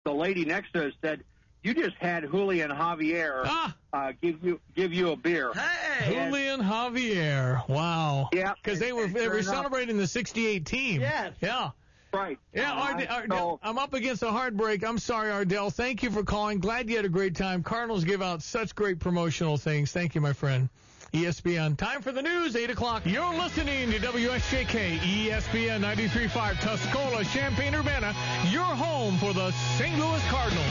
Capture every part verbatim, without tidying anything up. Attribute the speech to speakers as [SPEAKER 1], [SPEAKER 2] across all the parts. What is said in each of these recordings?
[SPEAKER 1] the lady next to us said, "You just had Julian Javier
[SPEAKER 2] ah.
[SPEAKER 1] uh, give you give you a beer."
[SPEAKER 2] Hey, Julian Javier! Wow.
[SPEAKER 1] Yeah,
[SPEAKER 2] because they were they were celebrating the sixty-eight team.
[SPEAKER 3] Yes.
[SPEAKER 2] Yeah.
[SPEAKER 1] Right.
[SPEAKER 2] Yeah,
[SPEAKER 1] uh,
[SPEAKER 2] Ard- Ardell,
[SPEAKER 1] so,
[SPEAKER 2] I'm up against a hard break. I'm sorry, Ardell. Thank you for calling. Glad you had a great time. Cardinals give out such great promotional things. Thank you, my friend. E S P N. Time for the news, eight o'clock. You're listening to W S J K, E S P N ninety-three point five, Tuscola, Champaign-Urbana, your home for the Saint Louis Cardinals.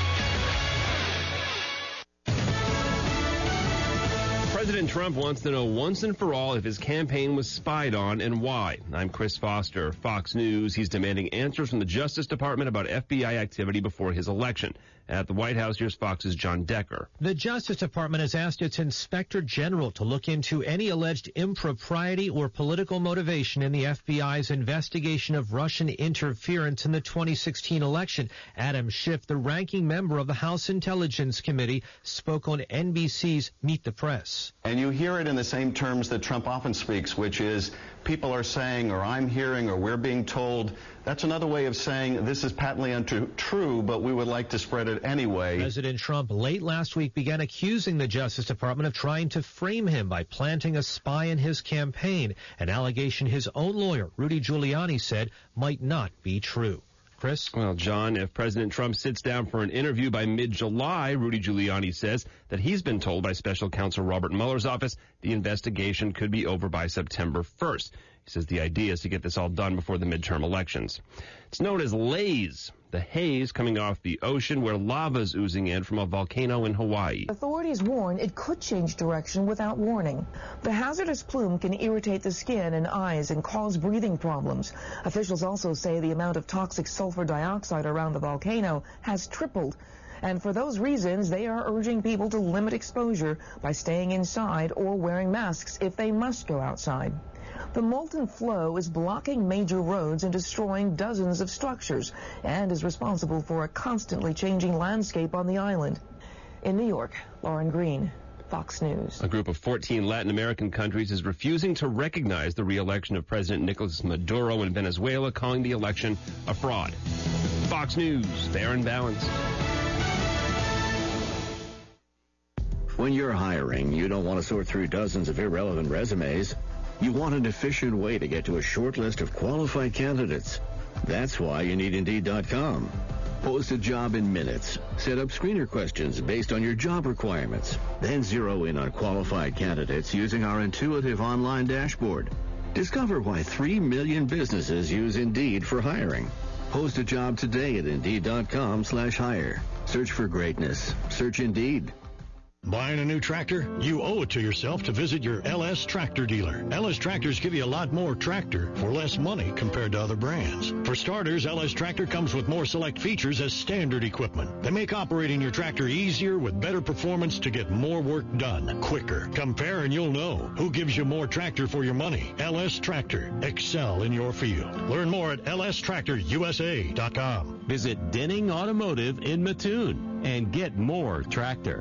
[SPEAKER 4] President Trump wants to know once and for all if his campaign was spied on and why. I'm Chris Foster, Fox News. He's demanding answers from the Justice Department about F B I activity before his election. At the White House, here's Fox's John Decker.
[SPEAKER 5] The Justice Department has asked its Inspector General to look into any alleged impropriety or political motivation in the F B I's investigation of Russian interference in the twenty sixteen election. Adam Schiff, the ranking member of the House Intelligence Committee, spoke on N B C's Meet the Press.
[SPEAKER 6] And you hear it in the same terms that Trump often speaks, which is people are saying, or I'm hearing, or we're being told. That's another way of saying this is patently untrue, but we would like to spread it anyway.
[SPEAKER 5] President Trump late last week began accusing the Justice Department of trying to frame him by planting a spy in his campaign, an allegation his own lawyer, Rudy Giuliani, said might not be true. Chris?
[SPEAKER 4] Well, John, if President Trump sits down for an interview by mid-July, Rudy Giuliani says that he's been told by Special Counsel Robert Mueller's office the investigation could be over by September first. He says the idea is to get this all done before the midterm elections. It's known as LAZE, the haze coming off the ocean where lava's oozing in from a volcano in Hawaii.
[SPEAKER 7] Authorities warn it could change direction without warning. The hazardous plume can irritate the skin and eyes and cause breathing problems. Officials also say the amount of toxic sulfur dioxide around the volcano has tripled. And for those reasons, they are urging people to limit exposure by staying inside or wearing masks if they must go outside. The molten flow is blocking major roads and destroying dozens of structures and is responsible for a constantly changing landscape on the island. In New York, Lauren Green, Fox News.
[SPEAKER 4] A group of fourteen Latin American countries is refusing to recognize the re-election of President Nicolas Maduro in Venezuela, calling the election a fraud. Fox News, fair and balanced.
[SPEAKER 8] When you're hiring, you don't want to sort through dozens of irrelevant resumes. You want an efficient way to get to a short list of qualified candidates. That's why you need Indeed dot com. Post a job in minutes. Set up screener questions based on your job requirements. Then zero in on qualified candidates using our intuitive online dashboard. Discover why three million businesses use Indeed for hiring. Post a job today at Indeed dot com slash hire. Search for greatness. Search Indeed.
[SPEAKER 9] Buying a new tractor? You owe it to yourself to visit your L S Tractor dealer. L S Tractors give you a lot more tractor for less money compared to other brands. For starters, L S Tractor comes with more select features as standard equipment. They make operating your tractor easier with better performance to get more work done quicker. Compare and you'll know who gives you more tractor for your money. L S Tractor. Excel in your field. Learn more at L S Tractor U S A dot com.
[SPEAKER 10] Visit Denning Automotive in Mattoon and get more tractor.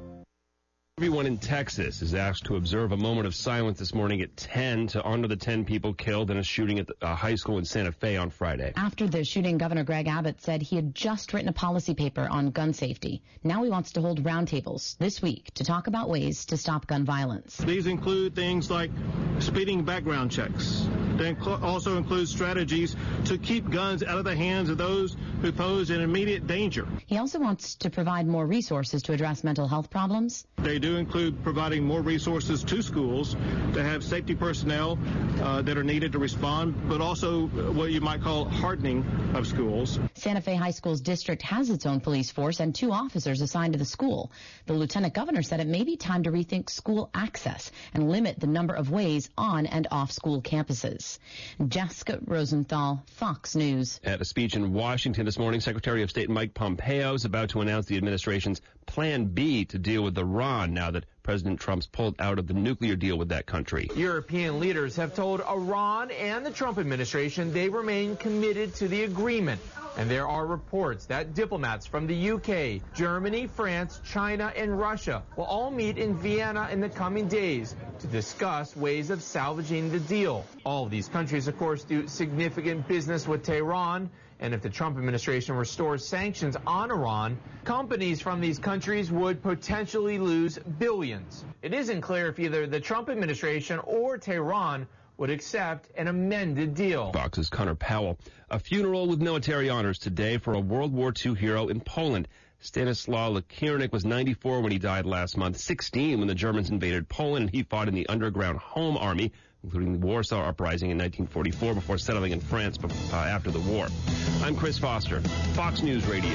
[SPEAKER 4] Everyone in Texas is asked to observe a moment of silence this morning at ten to honor the ten people killed in a shooting at a high school in Santa Fe on Friday.
[SPEAKER 11] After the shooting, Governor Greg Abbott said he had just written a policy paper on gun safety. Now he wants to hold roundtables this week to talk about ways to stop gun violence.
[SPEAKER 12] These include things like speeding background checks. They inc- also include strategies to keep guns out of the hands of those who pose an immediate danger.
[SPEAKER 11] He also wants to provide more resources to address mental health problems.
[SPEAKER 12] They do include providing more resources to schools to have safety personnel uh, that are needed to respond, but also what you might call hardening of schools.
[SPEAKER 11] Santa Fe High School's district has its own police force and two officers assigned to the school. The lieutenant governor said it may be time to rethink school access and limit the number of ways on and off school campuses. Jessica Rosenthal, Fox News.
[SPEAKER 4] At a speech in Washington this morning, Secretary of State Mike Pompeo is about to announce the administration's Plan B to deal with Iran now that President Trump's pulled out of the nuclear deal with that country.
[SPEAKER 13] European leaders have told Iran and the Trump administration they remain committed to the agreement. And there are reports that diplomats from the U K, Germany, France, China, and Russia will all meet in Vienna in the coming days to discuss ways of salvaging the deal. All of these countries, of course, do significant business with Tehran, And if the Trump administration restores sanctions on Iran, companies from these countries would potentially lose billions. It isn't clear if either the Trump administration or Tehran would accept an amended deal.
[SPEAKER 4] Fox's Connor Powell. A funeral with military honors today for a World War Two hero in Poland. Stanislaw Lekiernik was ninety-four when he died last month, sixteen when the Germans invaded Poland. He fought in the Underground Home Army, including the Warsaw Uprising in nineteen forty-four, before settling in France uh, after the war. I'm Chris Foster, Fox News Radio.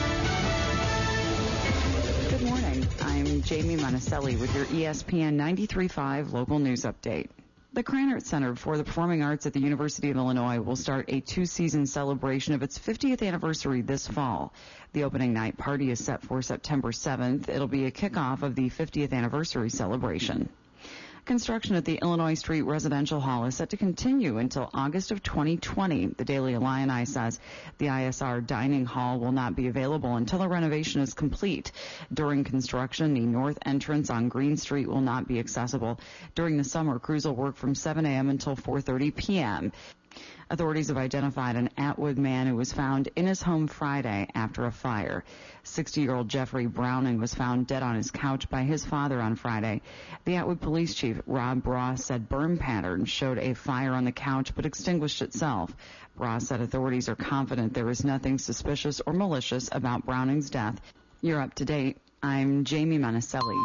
[SPEAKER 3] Good morning. I'm Jamie Monticelli with your E S P N ninety-three point five local news update. The Krannert Center for the Performing Arts at the University of Illinois will start a two-season celebration of its fiftieth anniversary this fall. The opening night party is set for September seventh. It'll be a kickoff of the fiftieth anniversary celebration. Construction at the Illinois Street Residential Hall is set to continue until August of twenty twenty. The Daily Illini says the I S R dining hall will not be available until the renovation is complete. During construction, the north entrance on Green Street will not be accessible. During the summer, crews will work from seven a.m. until four thirty p.m. Authorities have identified an Atwood man who was found in his home Friday after a fire. sixty-year-old Jeffrey Browning was found dead on his couch by his father on Friday. The Atwood Police Chief, Rob Braw, said burn patterns showed a fire on the couch but extinguished itself. Braw said authorities are confident there is nothing suspicious or malicious about Browning's death. You're up to date. I'm Jamie Monticelli.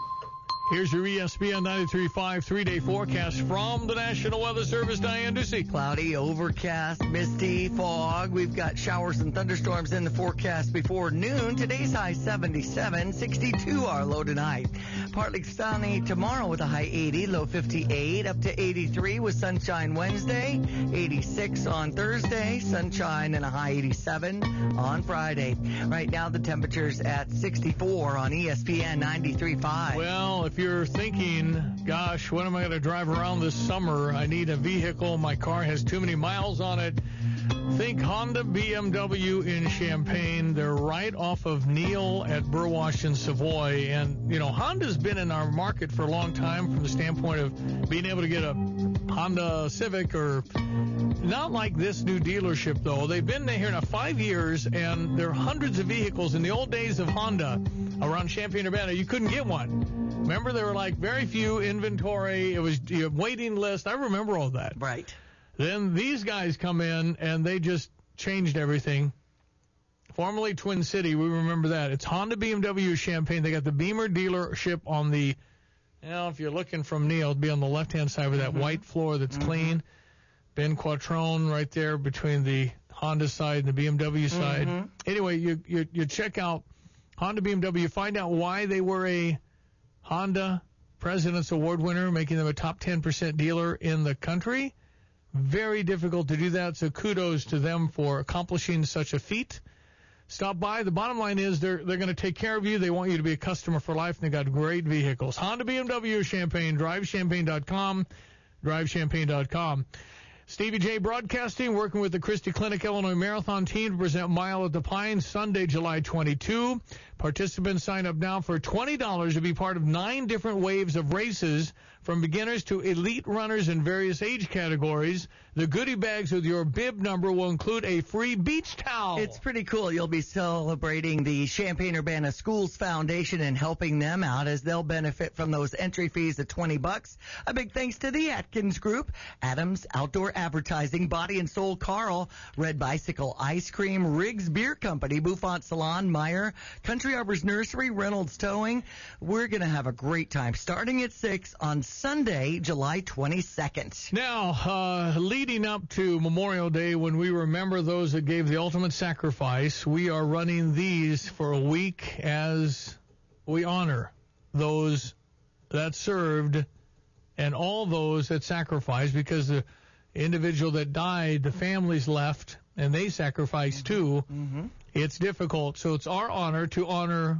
[SPEAKER 2] Here's your E S P N ninety-three point five three-day forecast from the National Weather Service. Diane Ducey.
[SPEAKER 14] Cloudy, overcast, misty, fog. We've got showers and thunderstorms in the forecast before noon. Today's high seventy-seven, sixty-two our low tonight. Partly sunny tomorrow with a high eighty, low fifty-eight, up to eighty-three with sunshine Wednesday, eighty-six on Thursday, sunshine and a high eighty-seven on Friday. Right now the temperature's at sixty-four on E S P N ninety-three point five.
[SPEAKER 2] Well, if you're thinking, gosh, when am I going to drive around this summer? I need a vehicle. My car has too many miles on it. Think Honda B M W in Champaign. They're right off of Neal at Burwash and Savoy. And, you know, Honda's been in our market for a long time from the standpoint of being able to get a Honda Civic, or not like this new dealership, though. They've been here now five years, and there are hundreds of vehicles. In the old days of Honda around Champaign-Urbana, you couldn't get one. Remember, there were like very few inventory. It was a waiting list. I remember all that.
[SPEAKER 14] Right.
[SPEAKER 2] Then these guys come in, and they just changed everything. Formerly Twin City, we remember that. It's Honda B M W Champaign. They got the Beamer dealership on the, you know, if you're looking from Neal, it'll be on the left-hand side with that mm-hmm. white floor that's mm-hmm. clean. Ben Quattrone right there between the Honda side and the B M W side. Mm-hmm. Anyway, you, you you check out Honda B M W, find out why they were a Honda President's Award winner, making them a top ten percent dealer in the country. Very difficult to do that, so kudos to them for accomplishing such a feat. Stop by. The bottom line is they're they're going to take care of you. They want you to be a customer for life, and they got great vehicles. Honda B M W Champaign, drive champaign dot com, drive champaign dot com. Stevie J Broadcasting, working with the Christie Clinic Illinois Marathon team to present Mile at the Pines, Sunday, July twenty-second. Participants sign up now for twenty dollars to be part of nine different waves of races, from beginners to elite runners in various age categories. The goodie bags with your bib number will include a free beach towel.
[SPEAKER 14] It's pretty cool. You'll be celebrating the Champaign-Urbana Schools Foundation and helping them out, as they'll benefit from those entry fees of twenty bucks. A big thanks to the Atkins Group, Adams Outdoor Advertising, Body and Soul Carl, Red Bicycle Ice Cream, Riggs Beer Company, Bouffant Salon, Meyer, Country Arbors Nursery, Reynolds Towing. We're going to have a great time starting at six on Sunday, July twenty-second.
[SPEAKER 2] Now, uh, leading up to Memorial Day, when we remember those that gave the ultimate sacrifice, we are running these for a week as we honor those that served and all those that sacrificed, because the individual that died, the families left, and they sacrificed too.
[SPEAKER 14] Mm-hmm.
[SPEAKER 2] It's difficult, so it's our honor to honor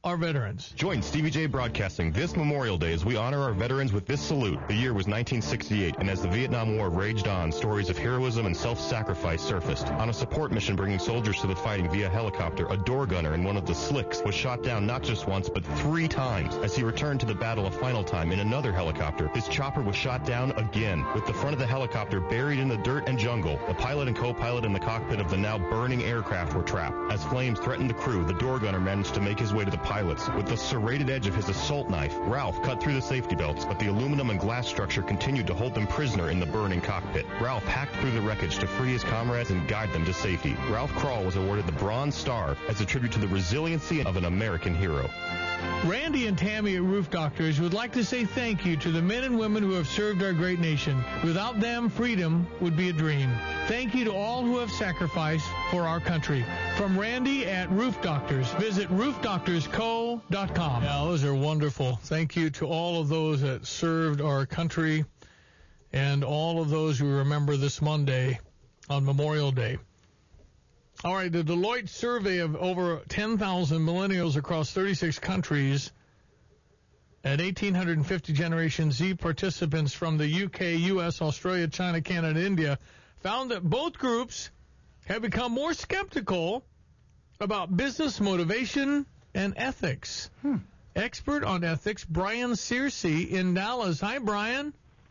[SPEAKER 2] our veterans.
[SPEAKER 15] Join Stevie J Broadcasting this Memorial Day as we honor our veterans with this salute. The year was nineteen sixty-eight, and as the Vietnam War raged on, stories of heroism and self-sacrifice surfaced. On a support mission bringing soldiers to the fighting via helicopter, a door gunner in one of the Slicks was shot down not just once, but three times. As he returned to the battle a final time in another helicopter, his chopper was shot down again, with the front of the helicopter buried in the dirt and jungle. The pilot and co-pilot in the cockpit of the now burning aircraft were trapped. As flames threatened the crew, the door gunner managed to make his way to the pilots. With the serrated edge of his assault knife, Ralph cut through the safety belts, but the aluminum and glass structure continued to hold them prisoner in the burning cockpit. Ralph hacked through the wreckage to free his comrades and guide them to safety. Ralph Krall was awarded the Bronze Star as a tribute to the resiliency of an American hero.
[SPEAKER 2] Randy and Tammy at Roof Doctors would like to say thank you to the men and women who have served our great nation. Without them, freedom would be a dream. Thank you to all who have sacrificed for our country. From Randy at Roof Doctors, visit roof doctors co dot com. Yeah, those are wonderful. Thank you to all of those that served our country and all of those who remember this Monday on Memorial Day. All right, the Deloitte survey of over ten thousand millennials across thirty-six countries and one thousand eight hundred fifty Generation Z participants from the U K, U S, Australia, China, Canada, and India found that both groups have become more skeptical about business motivation and ethics. Hmm. Expert on ethics, Brian Searcy in Dallas. Hi, Brian.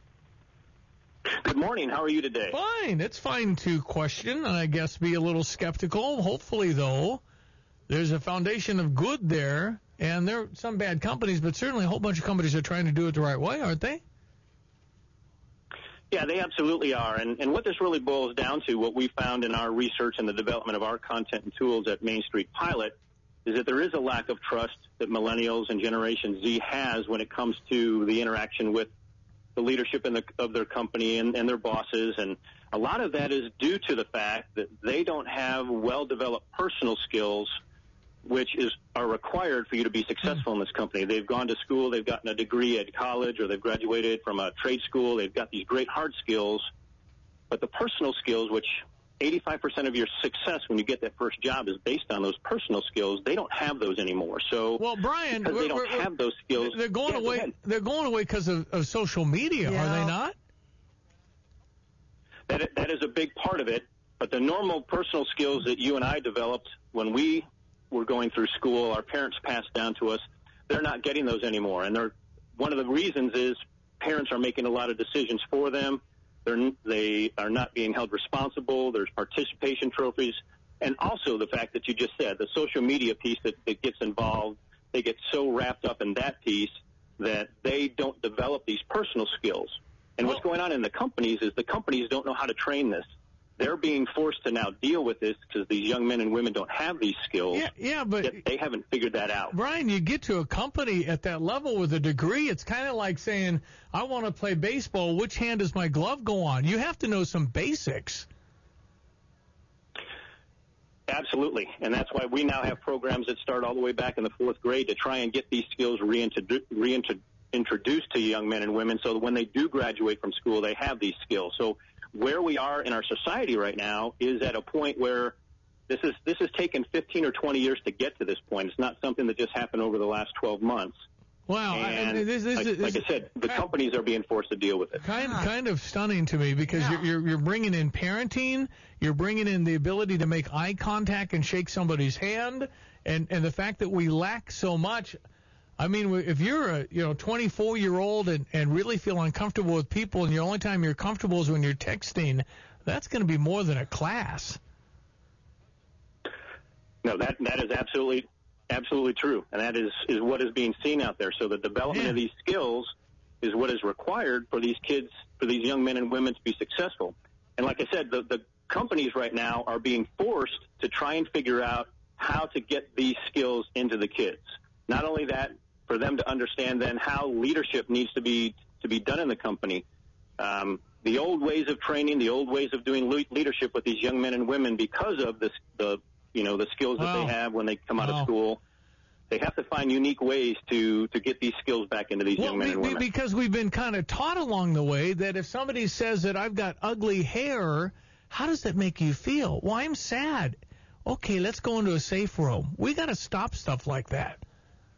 [SPEAKER 16] Good morning. How are you today?
[SPEAKER 2] Fine. It's fine to question and I guess be a little skeptical. Hopefully, though, there's a foundation of good there, and there are some bad companies, but certainly a whole bunch of companies are trying to do it the right way, aren't they?
[SPEAKER 16] Yeah, they absolutely are. And, and what this really boils down to, what we found in our research and the development of our content and tools at Main Street Pilot, is that there is a lack of trust that millennials and Generation Z has when it comes to the interaction with the leadership in the, of their company and, and their bosses. And a lot of that is due to the fact that they don't have well-developed personal skills, which is are required for you to be successful in this company. They've gone to school, they've gotten a degree at college, or they've graduated from a trade school. They've got these great hard skills, but the personal skills, which eighty-five percent of your success when you get that first job is based on those personal skills. They don't have those anymore. So,
[SPEAKER 2] well, Brian,
[SPEAKER 16] because they don't have those skills,
[SPEAKER 2] they're going
[SPEAKER 16] yeah,
[SPEAKER 2] away.
[SPEAKER 16] Go
[SPEAKER 2] they're going away because of, of social media,
[SPEAKER 14] yeah.
[SPEAKER 2] are they not?
[SPEAKER 16] That that is a big part of it. But the normal personal skills that you and I developed when we were going through school, our parents passed down to us, they're not getting those anymore. And they're one of the reasons is parents are making a lot of decisions for them. They're, they are not being held responsible. There's participation trophies. And also the fact that you just said, the social media piece that, that gets involved, they get so wrapped up in that piece that they don't develop these personal skills. And what's going on in the companies is the companies don't know how to train this. They're being forced to now deal with this because these young men and women don't have these skills.
[SPEAKER 2] Yeah, yeah, but
[SPEAKER 16] yet they haven't figured that out.
[SPEAKER 2] Brian, you get to a company at that level with a degree, it's kind of like saying, I want to play baseball. Which hand does my glove go on? You have to know some basics.
[SPEAKER 16] Absolutely, and that's why we now have programs that start all the way back in the fourth grade to try and get these skills reintroduced reintrodu- introduced to young men and women so that when they do graduate from school, they have these skills. So where we are in our society right now is at a point where this is this has taken fifteen or twenty years to get to this point. It's not something that just happened over the last twelve months.
[SPEAKER 2] Wow.
[SPEAKER 16] And
[SPEAKER 2] I, this, this,
[SPEAKER 16] like,
[SPEAKER 2] this,
[SPEAKER 16] like I said, the
[SPEAKER 2] kind,
[SPEAKER 16] companies are being forced to deal with it.
[SPEAKER 2] Kind, kind of stunning to me because
[SPEAKER 14] Yeah.
[SPEAKER 2] you're, you're you're bringing in parenting, you're bringing in the ability to make eye contact and shake somebody's hand, and and the fact that we lack so much. I mean, if you're a you know twenty-four year old and, and really feel uncomfortable with people, and the only time you're comfortable is when you're texting, that's going to be more than a class.
[SPEAKER 16] No, that that is absolutely absolutely true, and that is is what is being seen out there. So the development
[SPEAKER 2] Yeah.
[SPEAKER 16] of these skills is what is required for these kids, for these young men and women to be successful. And like I said, the the companies right now are being forced to try and figure out how to get these skills into the kids. Not only that, for them to understand then how leadership needs to be to be done in the company. Um, the old ways of training, the old ways of doing le- leadership with these young men and women, because of this, the you know the skills that
[SPEAKER 2] Wow.
[SPEAKER 16] they have when they come out
[SPEAKER 2] Wow.
[SPEAKER 16] of school, they have to find unique ways to to get these skills back into these
[SPEAKER 2] Well,
[SPEAKER 16] young men
[SPEAKER 2] we,
[SPEAKER 16] and
[SPEAKER 2] we,
[SPEAKER 16] women.
[SPEAKER 2] because we've been kind of taught along the way that if somebody says that I've got ugly hair, how does that make you feel? Well, I'm sad. Okay, let's go into a safe room. We got to stop stuff like that.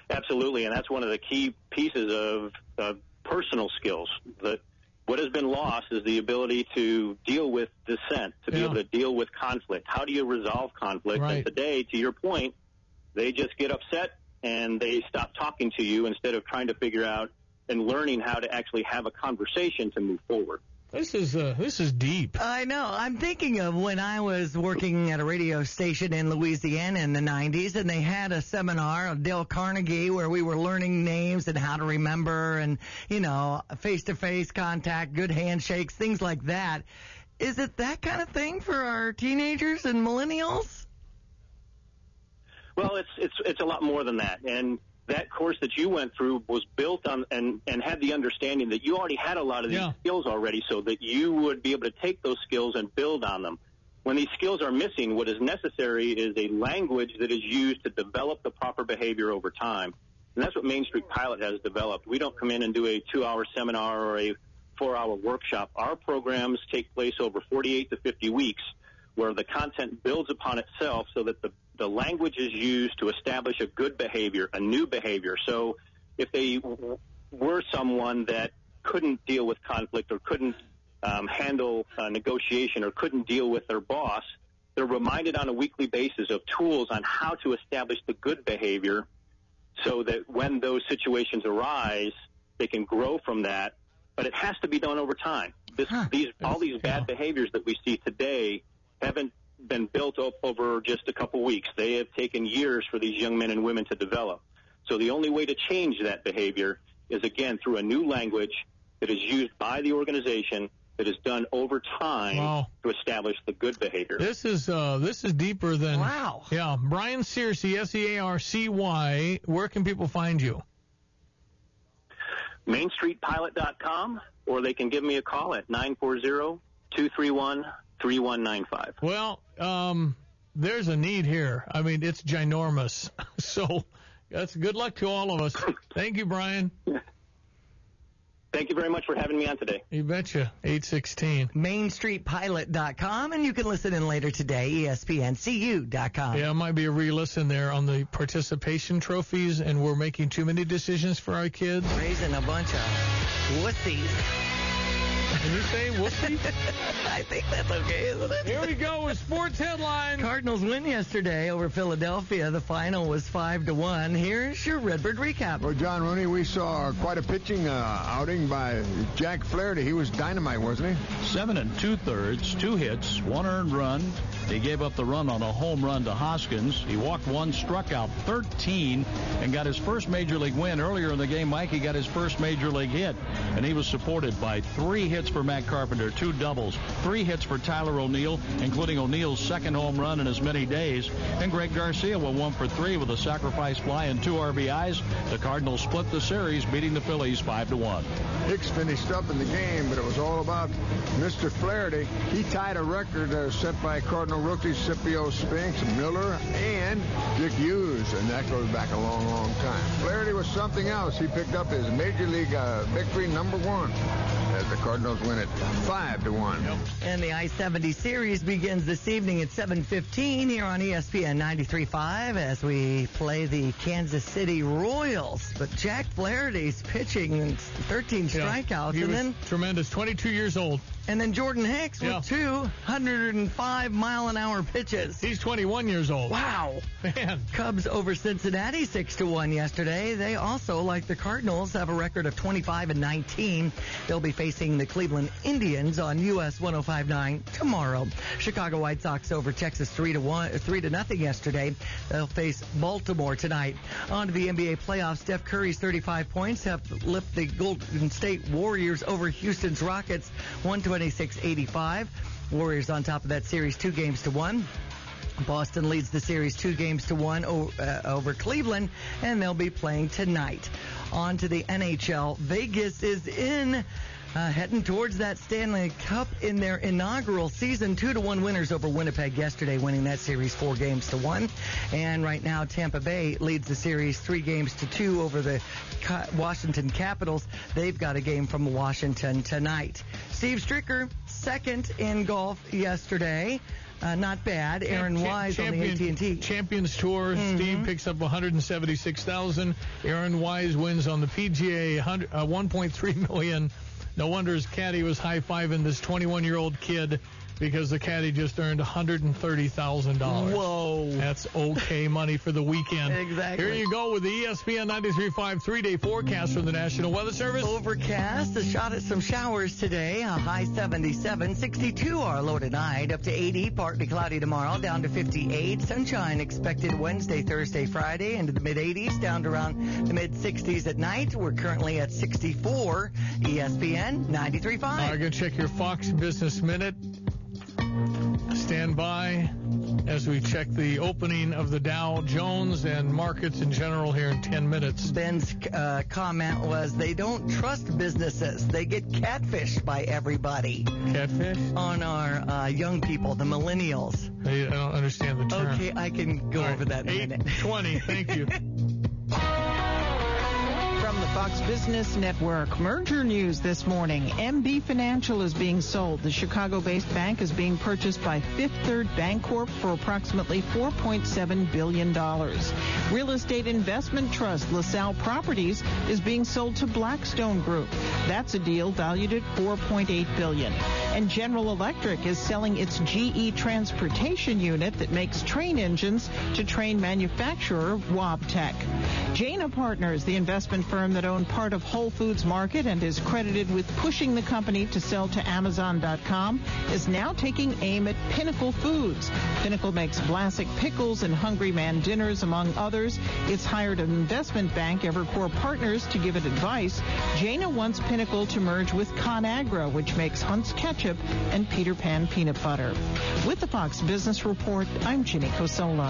[SPEAKER 16] Absolutely, and that's one of the key pieces of uh, personal skills. That what has been lost is the ability to deal with dissent, to be
[SPEAKER 2] yeah.
[SPEAKER 16] able to deal with conflict. How do you resolve conflict?
[SPEAKER 2] Right.
[SPEAKER 16] And today, to your point, they just get upset and they stop talking to you instead of trying to figure out and learning how to actually have a conversation to move forward.
[SPEAKER 2] This is uh, this is deep.
[SPEAKER 14] I know. I'm thinking of when I was working at a radio station in Louisiana in the nineties, and they had a seminar of Dale Carnegie where we were learning names and how to remember and, you know, face-to-face contact, good handshakes, things like that. Is it that kind of thing for our teenagers and millennials?
[SPEAKER 16] Well, it's it's it's a lot more than that, and that course that you went through was built on and, and had the understanding that you already had a lot of these
[SPEAKER 2] yeah.
[SPEAKER 16] skills already so that you would be able to take those skills and build on them. When these skills are missing, what is necessary is a language that is used to develop the proper behavior over time. And that's what Main Street Pilot has developed. We don't come in and do a two-hour seminar or a four-hour workshop. Our programs take place over forty-eight to fifty weeks where the content builds upon itself so that the The language is used to establish a good behavior, a new behavior. So if they w- were someone that couldn't deal with conflict or couldn't um, handle uh, negotiation or couldn't deal with their boss, they're reminded on a weekly basis of tools on how to establish the good behavior so that when those situations arise, they can grow from that. But it has to be done over time. This, huh. These, all these bad yeah. behaviors that we see today haven't been built up over just a couple weeks. They have taken years for these young men and women to develop. So the only way to change that behavior is, again, through a new language that is used by the organization, that is done over time
[SPEAKER 2] wow.
[SPEAKER 16] to establish the good behavior.
[SPEAKER 2] This is uh, this is deeper than...
[SPEAKER 14] Wow.
[SPEAKER 2] Yeah. Brian Searcy, S E A R C Y. Where can people find you?
[SPEAKER 16] main street pilot dot com, or they can give me a call at nine four zero, two three one, three one nine five.
[SPEAKER 2] Well, um, there's a need here. I mean, it's ginormous. So that's good luck to all of us. Thank you, Brian.
[SPEAKER 16] Thank you very much for having me on today.
[SPEAKER 2] You betcha. eight sixteen.
[SPEAKER 14] main street pilot dot com, and you can listen in later today, E S P N C U dot com.
[SPEAKER 2] Yeah, it might be a re-listen there on the participation trophies, and we're making too many decisions for our kids.
[SPEAKER 14] Raising a bunch of wussies.
[SPEAKER 2] Can you say whoopsie?
[SPEAKER 14] I think that's okay, isn't it?
[SPEAKER 2] Here we go with sports headlines.
[SPEAKER 14] Cardinals win yesterday over Philadelphia. The final was five to one. Here's your Redbird recap.
[SPEAKER 17] Well, John Rooney, we saw quite a pitching uh, outing by Jack Flaherty. He was dynamite, wasn't he?
[SPEAKER 18] Seven and two-thirds, two hits, one earned run. He gave up the run on a home run to Hoskins. He walked one, struck out thirteen, and got his first major league win. Earlier in the game, Mikey got his first major league hit, and he was supported by three hits for Matt Carpenter, two doubles, three hits for Tyler O'Neill, including O'Neill's second home run in as many days. And Greg Garcia went one for three with a sacrifice fly and two R B Is. The Cardinals split the series, beating the Phillies five to one.
[SPEAKER 17] Hicks finished up in the game, but it was all about Mister Flaherty. He tied a record uh, set by Cardinal rookies Scipio Spinks, Miller, and Dick Hughes, and that goes back a long, long time. Flaherty was something else. He picked up his major league uh, victory number one as the Cardinals win it five to one. Yep.
[SPEAKER 14] And the I seventy series begins this evening at seven fifteen here on E S P N ninety-three point five as we play the Kansas City Royals. But Jack Flaherty's pitching thirteen strikeouts,
[SPEAKER 2] yeah, he
[SPEAKER 14] and
[SPEAKER 2] was
[SPEAKER 14] then
[SPEAKER 2] tremendous. twenty-two years old.
[SPEAKER 14] And then Jordan Hicks
[SPEAKER 2] yeah.
[SPEAKER 14] with two hundred five mile an hour pitches.
[SPEAKER 2] He's twenty-one years old.
[SPEAKER 14] Wow.
[SPEAKER 2] Man.
[SPEAKER 14] Cubs over Cincinnati six to one yesterday. They also, like the Cardinals, have a record of twenty-five and nineteen. They'll be facing the Cleveland Indians on U S one oh five point nine tomorrow. Chicago White Sox over Texas three to one, three to nothing yesterday. They'll face Baltimore tonight. On to the N B A playoffs. Steph Curry's thirty-five points have lifted the Golden State Warriors over Houston's Rockets one twenty-six eighty-five. Warriors on top of that series two games to one. Boston leads the series two games to one uh, over Cleveland, and they'll be playing tonight. On to the N H L. Vegas is in. Uh, heading towards that Stanley Cup in their inaugural season. Two to one winners over Winnipeg yesterday, winning that series four games to one. And right now, Tampa Bay leads the series three games to two over the Washington Capitals. They've got a game from Washington tonight. Steve Stricker, second in golf yesterday. Uh, not bad. Aaron
[SPEAKER 2] Champ-
[SPEAKER 14] Wise
[SPEAKER 2] champion,
[SPEAKER 14] on the A T and T.
[SPEAKER 2] Champions Tour.
[SPEAKER 14] Mm-hmm.
[SPEAKER 2] Steve picks up one hundred seventy-six thousand dollars. Aaron Wise wins on the P G A uh, one point three million dollars. No wonder his caddy was high-fiving this twenty-one-year-old kid because the caddy just earned one hundred thirty thousand dollars.
[SPEAKER 14] Whoa.
[SPEAKER 2] That's okay money for the weekend.
[SPEAKER 14] Exactly.
[SPEAKER 2] Here you go with the E S P N ninety-three point five three-day forecast from the National Weather Service.
[SPEAKER 14] Overcast, a shot at some showers today, a high seventy-seven, sixty-two our low tonight, up to eighty, partly cloudy tomorrow, down to fifty-eight. Sunshine expected Wednesday, Thursday, Friday, into the mid-eighties, down to around the mid-sixties at night. We're currently at sixty-four. E S P N ninety-three point five.
[SPEAKER 2] I'm going to check your Fox Business Minute. Stand by as we check the opening of the Dow Jones and markets in general here in ten minutes.
[SPEAKER 14] Ben's uh, comment was they don't trust businesses. They get catfished by everybody.
[SPEAKER 2] Catfish?
[SPEAKER 14] On our uh, young people, the millennials.
[SPEAKER 2] I don't understand the term.
[SPEAKER 14] Okay, I can go
[SPEAKER 2] All right,
[SPEAKER 14] over that in a minute.
[SPEAKER 2] eight twenty, thank you.
[SPEAKER 19] From the Fox Business Network, merger news this morning. M B Financial is being sold. The Chicago-based bank is being purchased by Fifth Third Bancorp for approximately four point seven billion dollars. Real estate investment trust LaSalle Properties is being sold to Blackstone Group. That's a deal valued at four point eight billion dollars. And General Electric is selling its G E transportation unit that makes train engines to train manufacturer Wabtec. Jana Partners, the investment firm that owned part of Whole Foods Market and is credited with pushing the company to sell to Amazon dot com, is now taking aim at Pinnacle Foods. Pinnacle makes Vlasic pickles and Hungry Man dinners, among others. It's hired an investment bank, Evercore Partners, to give it advice. Jana wants Pinnacle to merge with ConAgra, which makes Hunt's Ketchup and Peter Pan Peanut Butter. With the Fox Business Report, I'm Ginny Cosola.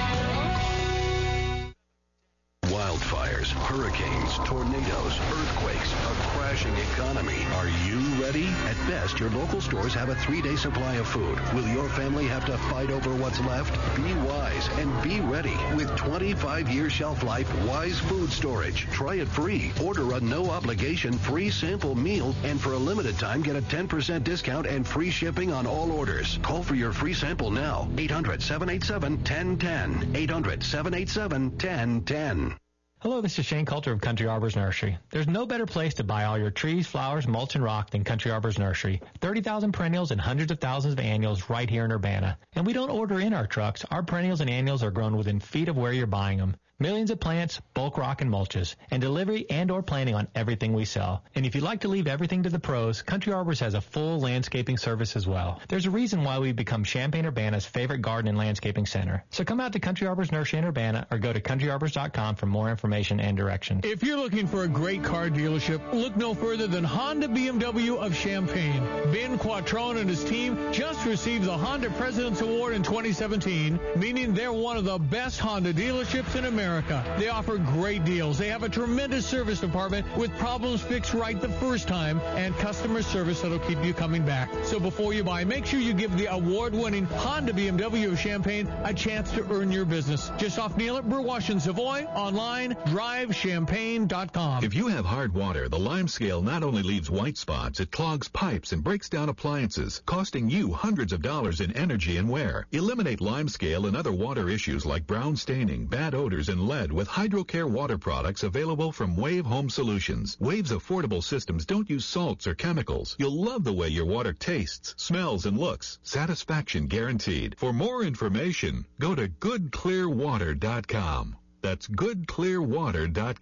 [SPEAKER 20] Wildfires, hurricanes, tornadoes, earthquakes, a crashing economy. Are you ready? At best, your local stores have a three-day supply of food. Will your family have to fight over what's left? Be wise and be ready with twenty-five year shelf life Wise Food Storage. Try it free. Order a no-obligation free sample meal, and for a limited time, get a ten percent discount and free shipping on all orders. Call for your free sample now. eight hundred, seven eight seven, one zero one zero. eight hundred, seven eight seven, one zero one zero.
[SPEAKER 21] Hello, this is Shane Coulter of Country Arbors Nursery. There's no better place to buy all your trees, flowers, mulch, and rock than Country Arbors Nursery. thirty thousand perennials and hundreds of thousands of annuals right here in Urbana. And we don't order in our trucks. Our perennials and annuals are grown within feet of where you're buying them. Millions of plants, bulk rock, and mulches, and delivery and or planting on everything we sell. And if you'd like to leave everything to the pros, Country Arbors has a full landscaping service as well. There's a reason why we've become Champaign-Urbana's favorite garden and landscaping center. So come out to Country Arbors Nursery in Urbana or go to country arbors dot com for more information and directions.
[SPEAKER 2] If you're looking for a great car dealership, look no further than Honda B M W of Champaign. Ben Quattrone and his team just received the Honda President's Award in twenty seventeen, meaning they're one of the best Honda dealerships in America. They offer great deals. They have a tremendous service department with problems fixed right the first time and customer service that'll keep you coming back. So before you buy, make sure you give the award-winning Honda B M W of Champaign a chance to earn your business. Just off Neal at Burwash and Savoy, online, drive champaign dot com.
[SPEAKER 22] If you have hard water, the Lime Scale not only leaves white spots, it clogs pipes and breaks down appliances, costing you hundreds of dollars in energy and wear. Eliminate Lime Scale and other water issues like brown staining, bad odors, and lead with HydroCare water products available from Wave Home Solutions. Wave's affordable systems don't use salts or chemicals. You'll love the way your water tastes, smells, and looks. Satisfaction guaranteed. For more information, go to good clear water dot com. That's good clear water dot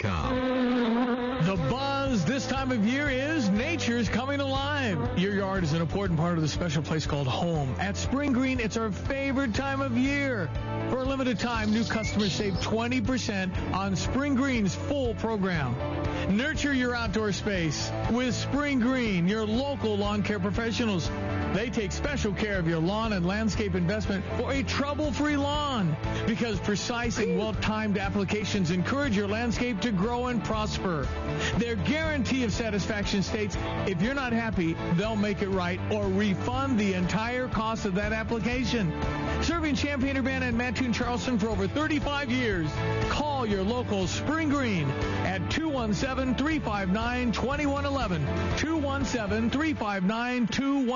[SPEAKER 22] com.
[SPEAKER 2] The buzz this time of year is nature's coming alive. Your yard is an important part of the special place called home. At Spring Green, it's our favorite time of year. For a limited time, new customers save twenty percent on Spring Green's full program. Nurture your outdoor space with Spring Green, your local lawn care professionals. They take special care of your lawn and landscape investment for a trouble-free lawn, because precise and well-timed applications encourage your landscape to grow and prosper. Their guarantee of satisfaction states if you're not happy, they'll make it right or refund the entire cost of that application. Serving Champaign-Urbana and Mattoon-Charleston for over thirty-five years. Call your local Spring Green at two one seven, three five nine, two one one one, two one seven, three five nine, two one one one.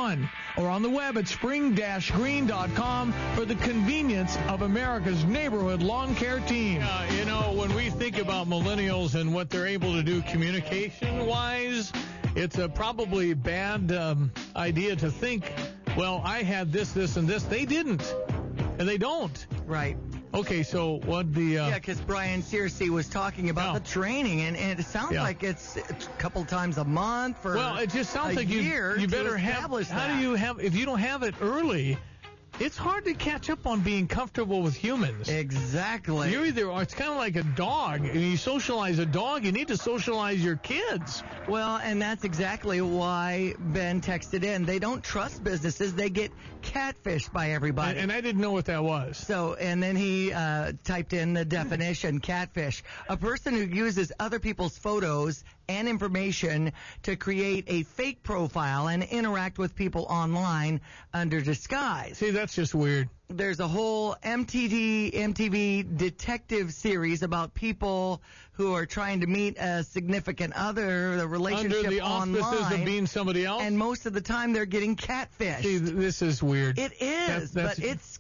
[SPEAKER 2] one or on the web at spring dash green dot com for the convenience of America's neighborhood lawn care team. Uh, you know, when we think about millennials and what they're able to do communication-wise, it's a probably bad um, idea to think, well, I had this, this, and this. They didn't, and they don't.
[SPEAKER 14] Right.
[SPEAKER 2] Okay, so what the... Uh,
[SPEAKER 14] yeah, because Brian Searcy was talking about
[SPEAKER 2] oh.
[SPEAKER 14] the training, and, and it sounds
[SPEAKER 2] Yeah.
[SPEAKER 14] like it's a couple times a month for
[SPEAKER 2] Well, it just sounds
[SPEAKER 14] a
[SPEAKER 2] like you,
[SPEAKER 14] year
[SPEAKER 2] you
[SPEAKER 14] to
[SPEAKER 2] better have...
[SPEAKER 14] establish
[SPEAKER 2] How
[SPEAKER 14] that.
[SPEAKER 2] do you have... If you don't have it early... It's hard to catch up on being comfortable with humans.
[SPEAKER 14] Exactly.
[SPEAKER 2] You're either, it's kind of like a dog. When you socialize a dog, you need to socialize your kids.
[SPEAKER 14] Well, and that's exactly why Ben texted in. They don't trust businesses. They get catfished by everybody.
[SPEAKER 2] And, and I didn't know what that was.
[SPEAKER 14] So, and then he uh, typed in the definition, catfish. A person who uses other people's photos and information to create a fake profile and interact with people online under disguise.
[SPEAKER 2] See, that's just weird.
[SPEAKER 14] There's a whole M T V M T V detective series about people who are trying to meet a significant other, the relationship
[SPEAKER 2] Under the auspices
[SPEAKER 14] online,
[SPEAKER 2] of being somebody else?
[SPEAKER 14] and most of the time they're getting catfished.
[SPEAKER 2] See, th- this is weird.
[SPEAKER 14] It is,
[SPEAKER 2] That's- that's-
[SPEAKER 14] but it's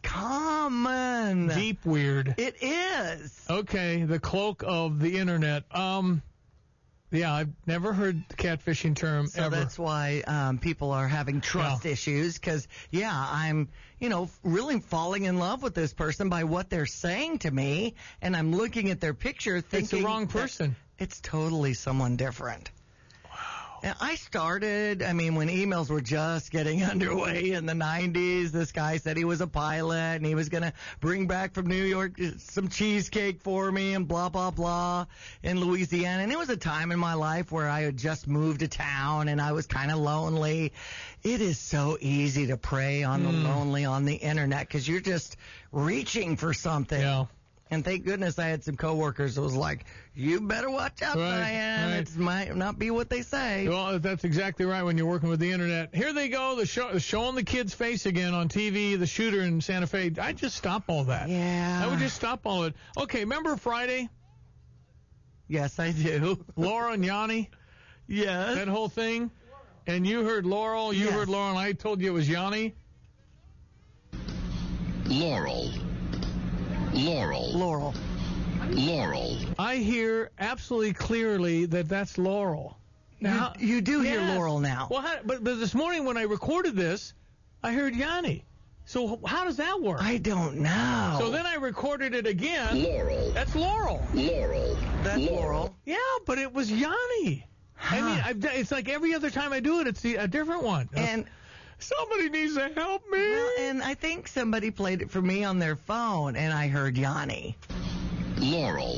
[SPEAKER 14] common.
[SPEAKER 2] Deep weird.
[SPEAKER 14] It is.
[SPEAKER 2] Okay, the cloak of the internet. Um, yeah, I've never heard the catfishing term
[SPEAKER 14] So
[SPEAKER 2] ever.
[SPEAKER 14] that's why um, people are having trust issues because, yeah, I'm, you know, really falling in love with this person by what they're saying to me, and I'm looking at their picture thinking
[SPEAKER 2] It's the wrong
[SPEAKER 14] that
[SPEAKER 2] person.
[SPEAKER 14] It's totally someone different. And I started, I mean, when emails were just getting underway in the nineties, this guy said he was a pilot and he was going to bring back from New York some cheesecake for me and blah, blah, blah in Louisiana. And it was a time in my life where I had just moved to town and I was kind of lonely. It is so easy to prey on the lonely on the internet because you're just reaching for something.
[SPEAKER 2] Yeah.
[SPEAKER 14] And thank goodness I had some coworkers that was like, you better watch out,
[SPEAKER 2] Right,
[SPEAKER 14] Diane.
[SPEAKER 2] right.
[SPEAKER 14] It might not be what they say.
[SPEAKER 2] Well, that's exactly right when you're working with the internet. Here they go, the show, showing the kid's face again on T V, the shooter in Santa Fe. I'd just stop all that.
[SPEAKER 14] Yeah.
[SPEAKER 2] I would just stop all it. Okay, remember Friday?
[SPEAKER 14] Yes, I do.
[SPEAKER 2] Laura and Yanni?
[SPEAKER 14] Yes.
[SPEAKER 2] That whole thing? And you heard Laurel, you
[SPEAKER 14] Yes.
[SPEAKER 2] heard Laurel, and I told you it was Yanni?
[SPEAKER 1] Laurel. Laurel.
[SPEAKER 14] Laurel.
[SPEAKER 1] Laurel.
[SPEAKER 2] I hear absolutely clearly that that's Laurel. Now,
[SPEAKER 14] you, you do hear
[SPEAKER 2] Yes.
[SPEAKER 14] Laurel now.
[SPEAKER 2] Well, how, but, but this morning when I recorded this, I heard Yanni. So h- how does that work?
[SPEAKER 14] I don't know.
[SPEAKER 2] So then I recorded it again.
[SPEAKER 1] Laurel.
[SPEAKER 2] That's Laurel.
[SPEAKER 1] Laurel.
[SPEAKER 14] That's Laurel.
[SPEAKER 2] Yeah, but it was Yanni. I mean, I've, done- it's like every other time I do it, it's the, a different one.
[SPEAKER 14] And
[SPEAKER 2] somebody needs to help me.
[SPEAKER 14] Well, and I think somebody played it for me on their phone, and I heard Yanni.
[SPEAKER 1] Laurel.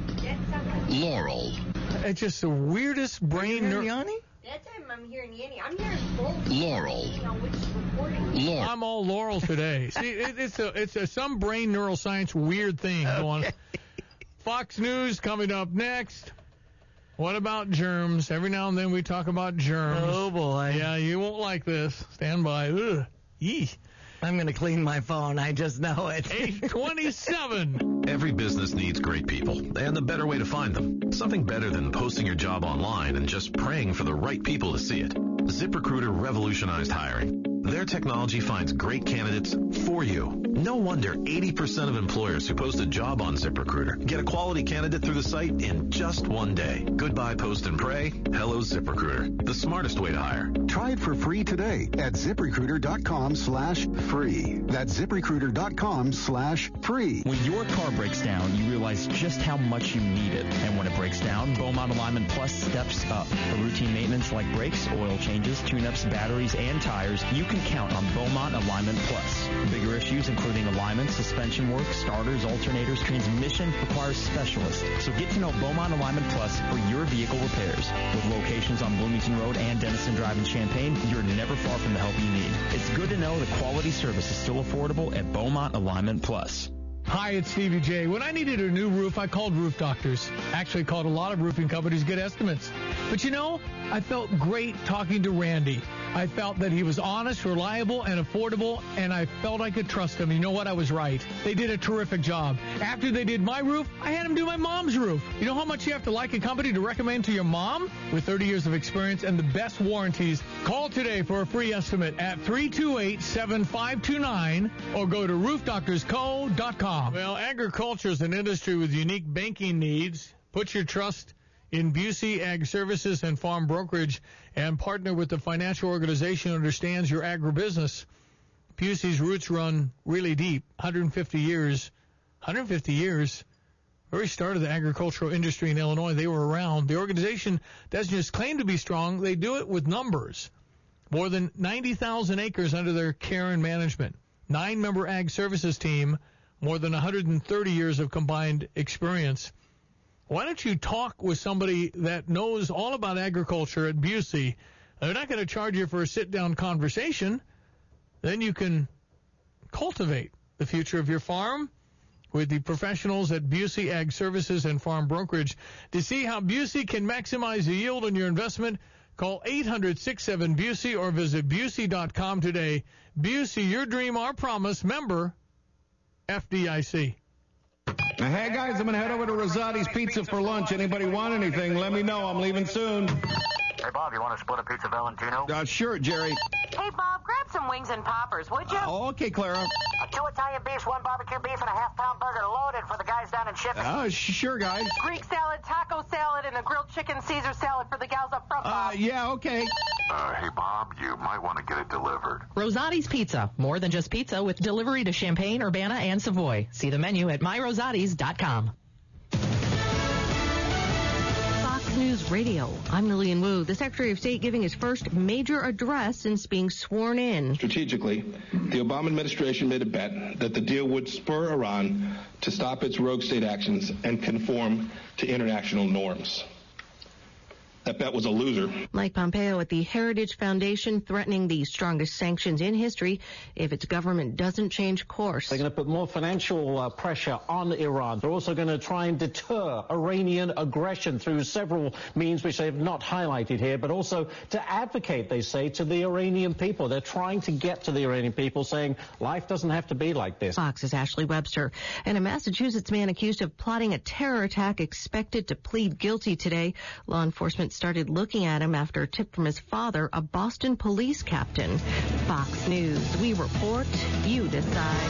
[SPEAKER 1] Laurel.
[SPEAKER 2] It's just the weirdest brain.
[SPEAKER 14] Ner-
[SPEAKER 2] ner-
[SPEAKER 14] Yanni?
[SPEAKER 6] That time I'm hearing Yanni. I'm hearing both.
[SPEAKER 1] Laurel.
[SPEAKER 6] Depending on which recording.
[SPEAKER 1] Laurel.
[SPEAKER 2] I'm all Laurel today. See, it, it's a it's a some brain neuroscience weird thing going on. Fox News coming up next. What about germs? Every now and then we talk about germs.
[SPEAKER 14] Oh, boy.
[SPEAKER 2] Yeah, you won't like this. Stand by. Ugh. Yee.
[SPEAKER 14] I'm going to clean my phone. I just know it.
[SPEAKER 2] eight twenty-seven.
[SPEAKER 23] Every business needs great people, and the better way to find them. Something better than posting your job online and just praying for the right people to see it. ZipRecruiter revolutionized hiring. Their technology finds great candidates for you. No wonder eighty percent of employers who post a job on ZipRecruiter get a quality candidate through the site in just one day. Goodbye post and pray. Hello ZipRecruiter. The smartest way to hire.
[SPEAKER 24] Try it for free today at ZipRecruiter.com slash free. That's ZipRecruiter.com slash free.
[SPEAKER 25] When your car breaks down, you realize just how much you need it. And when it breaks down, Beaumont Alignment Plus steps up. For routine maintenance like brakes, oil changes, tune-ups, batteries, and tires, you can count on Beaumont Alignment Plus. Bigger issues including alignment, suspension work, starters, alternators, transmission requires specialists. So get to know Beaumont Alignment Plus for your vehicle repairs. With locations on Bloomington Road and Denison Drive in Champaign, you're never far from the help you need. It's good to know that quality service is still affordable at Beaumont Alignment Plus.
[SPEAKER 2] Hi, it's Stevie J. When I needed a new roof, I called Roof Doctors. Actually called a lot of roofing companies to get estimates. But you know, I felt great talking to Randy. I felt that he was honest, reliable, and affordable, and I felt I could trust him. You know what? I was right. They did a terrific job. After they did my roof, I had them do my mom's roof. You know how much you have to like a company to recommend to your mom? With thirty years of experience and the best warranties, call today for a free estimate at three two eight, seven five two nine or go to roof doctors co dot com. Well, agriculture is an industry with unique banking needs. Put your trust in Busey Ag Services and Farm Brokerage and partner with the financial organization who understands your agribusiness. Busey's roots run really deep, one hundred fifty years. one hundred fifty years. Very start of the agricultural industry in Illinois. They were around. The organization doesn't just claim to be strong. They do it with numbers. More than ninety thousand acres under their care and management. Nine-member Ag Services team. More than one hundred thirty years of combined experience. Why don't you talk with somebody that knows all about agriculture at Busey? They're not going to charge you for a sit-down conversation. Then you can cultivate the future of your farm with the professionals at Busey Ag Services and Farm Brokerage. To see how Busey can maximize the yield on your investment, call eight hundred, six seven, Busey or visit Busey dot com today. Busey, your dream, our promise. Member F D I C.
[SPEAKER 5] Hey, guys, I'm going to head over to Rosati's Pizza for lunch. Anybody want anything? Let me know. I'm leaving soon.
[SPEAKER 7] Hey, Bob, you want to split a pizza Valentino?
[SPEAKER 5] Uh, sure, Jerry.
[SPEAKER 7] Hey, Bob, grab some wings and poppers, would you?
[SPEAKER 5] Uh, okay, Clara.
[SPEAKER 7] Uh, two Italian beefs, one barbecue beef, and a half-pound burger loaded for the guys down in shipping.
[SPEAKER 5] Uh, sure, guys.
[SPEAKER 7] Greek salad, taco salad, and a grilled chicken Caesar salad for the gals up front, Bob.
[SPEAKER 5] Uh, yeah, okay.
[SPEAKER 8] Uh, hey, Bob, you might want to get it delivered.
[SPEAKER 9] Rosati's Pizza. More than just pizza with delivery to Champaign, Urbana, and Savoy. See the menu at my rosatis dot com.
[SPEAKER 10] News Radio. I'm Lillian Wu. The Secretary of State giving his first major address since being sworn in.
[SPEAKER 26] Strategically, the Obama administration made a bet that the deal would spur Iran to stop its rogue state actions and conform to international norms. That bet was a loser.
[SPEAKER 10] Mike Pompeo at the Heritage Foundation threatening the strongest sanctions in history if its government doesn't change course.
[SPEAKER 27] They're going to put more financial uh, pressure on Iran. They're also going to try and deter Iranian aggression through several means which they have not highlighted here, but also to advocate, they say, to the Iranian people. They're trying to get to the Iranian people saying life doesn't have to be like this.
[SPEAKER 10] Fox's Ashley Webster. And a Massachusetts man accused of plotting a terror attack expected to plead guilty today. Law enforcement started looking at him after a tip from his father, a Boston police captain. Fox News. We report, you decide.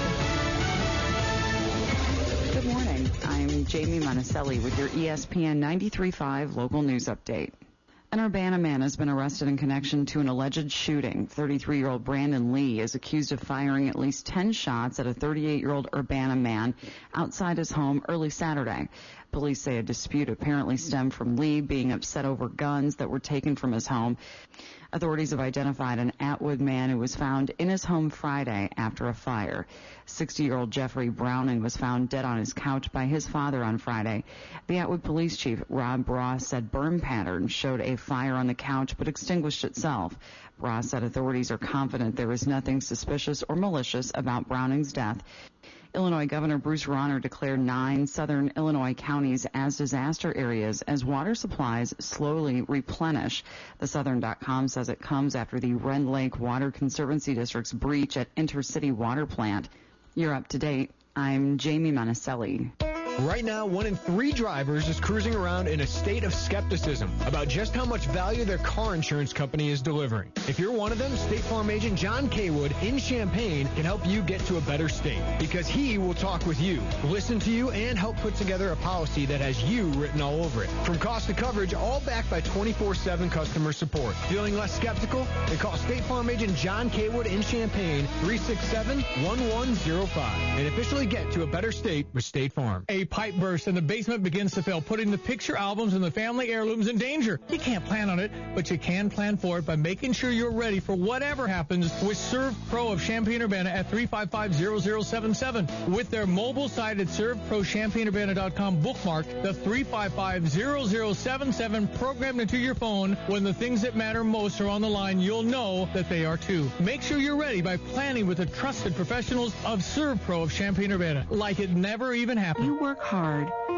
[SPEAKER 3] Good morning. I'm Jamie Monticelli with your E S P N ninety-three point five local news update. An Urbana man has been arrested in connection to an alleged shooting. thirty-three-year-old Brandon Lee is accused of firing at least ten shots at a thirty-eight-year-old Urbana man outside his home early Saturday. Police say a dispute apparently stemmed from Lee being upset over guns that were taken from his home. Authorities have identified an Atwood man who was found in his home Friday after a fire. sixty-year-old Jeffrey Browning was found dead on his couch by his father on Friday. The Atwood Police Chief, Rob Braw, said burn patterns showed a fire on the couch but extinguished itself. Braw said authorities are confident there is nothing suspicious or malicious about Browning's death. Illinois Governor Bruce Rauner declared nine southern Illinois counties as disaster areas as water supplies slowly replenish. The Southern dot com says it comes after the Red Lake Water Conservancy District's breach at Intercity Water Plant. You're up to date. I'm Jamie Monticelli.
[SPEAKER 28] Right now, one in three drivers is cruising around in a state of skepticism about just how much value their car insurance company is delivering. If you're one of them, State Farm agent John Kaywood in Champaign can help you get to a better state because he will talk with you, listen to you, and help put together a policy that has you written all over it. From cost to coverage, all backed by twenty-four seven customer support. Feeling less skeptical? Then call State Farm agent John Kaywood in Champaign, three six seven, one one zero five, and officially get to a better state with State Farm.
[SPEAKER 2] A pipe burst and the basement begins to fill, putting the picture albums and the family heirlooms in danger. You can't plan on it, but you can plan for it by making sure you're ready for whatever happens with Serve Pro of Champaign-Urbana at three five five, zero zero seven seven. With their mobile site at serve pro champaign urbana dot com bookmark, the three five five, zero zero seven seven programmed into your phone. When the things that matter most are on the line, you'll know that they are too. Make sure you're ready by planning with the trusted professionals of Serve Pro of Champaign-Urbana, like it never even happened.
[SPEAKER 10] You work hard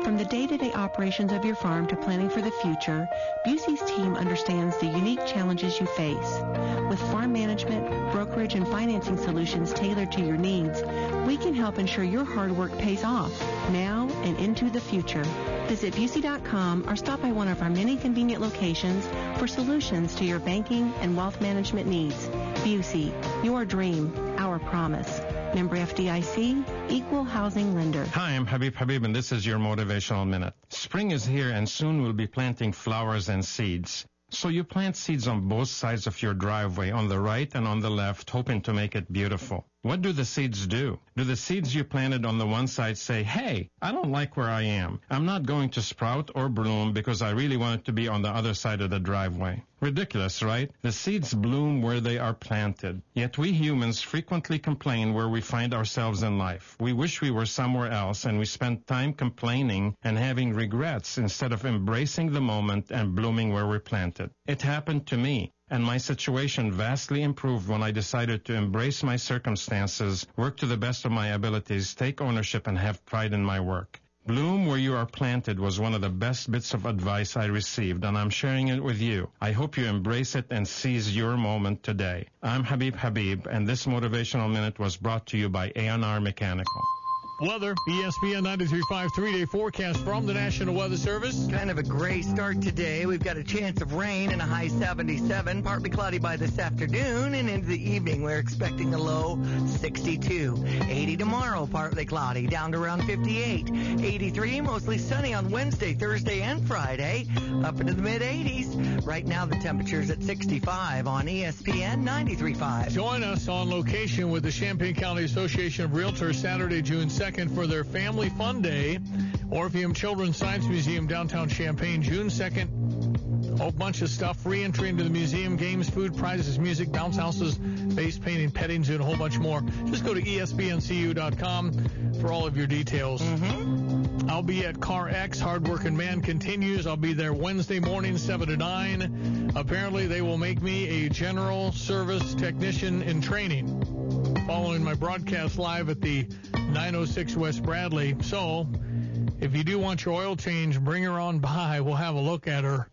[SPEAKER 4] From the day-to-day operations of your farm to planning for the future, Busey's team understands the unique challenges you face. With farm management, brokerage, and financing solutions tailored to your needs, we can help ensure your hard work pays off now and into the future. Visit Busey dot com or stop by one of our many convenient locations for solutions to your banking and wealth management needs. Busey, your dream, our promise. Member F D I C, Equal Housing Lender.
[SPEAKER 11] Hi, I'm Habib Habib, and this is your Motivational Minute. Spring is here, and soon we'll be planting flowers and seeds. So you plant seeds on both sides of your driveway, on the right and on the left, hoping to make it beautiful. What do the seeds do? Do the seeds you planted on the one side say, hey, I don't like where I am. I'm not going to sprout or bloom because I really want it to be on the other side of the driveway. Ridiculous, right? The seeds bloom where they are planted. Yet we humans frequently complain where we find ourselves in life. We wish we were somewhere else, and we spend time complaining and having regrets instead of embracing the moment and blooming where we're planted. It happened to me. And my situation vastly improved when I decided to embrace my circumstances, work to the best of my abilities, take ownership, and have pride in my work. Bloom where you are planted was one of the best bits of advice I received, and I'm sharing it with you. I hope you embrace it and seize your moment today. I'm Habib Habib, and this Motivational Minute was brought to you by A and R Mechanical.
[SPEAKER 2] Weather, E S P N ninety-three point five three-day forecast from the National Weather Service.
[SPEAKER 14] Kind of a gray start today. We've got a chance of rain and a high seventy-seven, partly cloudy by this afternoon, and into the evening we're expecting a low sixty-two. eighty tomorrow, partly cloudy, down to around fifty-eight. eighty-three, mostly sunny on Wednesday, Thursday, and Friday, up into the mid-eighties. Right now the temperature's at sixty-five on E S P N ninety-three point five.
[SPEAKER 2] Join us on location with the Champaign County Association of Realtors Saturday, June second for their Family Fun Day. Orpheum Children's Science Museum, downtown Champaign, June second. A whole bunch of stuff. Free entry into the museum, games, food, prizes, music, bounce houses, face painting, petting zoo, and a whole bunch more. Just go to E S P N C U dot com for all of your details.
[SPEAKER 14] Mm-hmm.
[SPEAKER 2] I'll be at Car X. Hardworking Man continues. I'll be there Wednesday morning, seven to nine. Apparently, they will make me a general service technician in training following my broadcast live at the nine oh six West Bradley. So, if you do want your oil change, bring her on by. We'll have a look at her.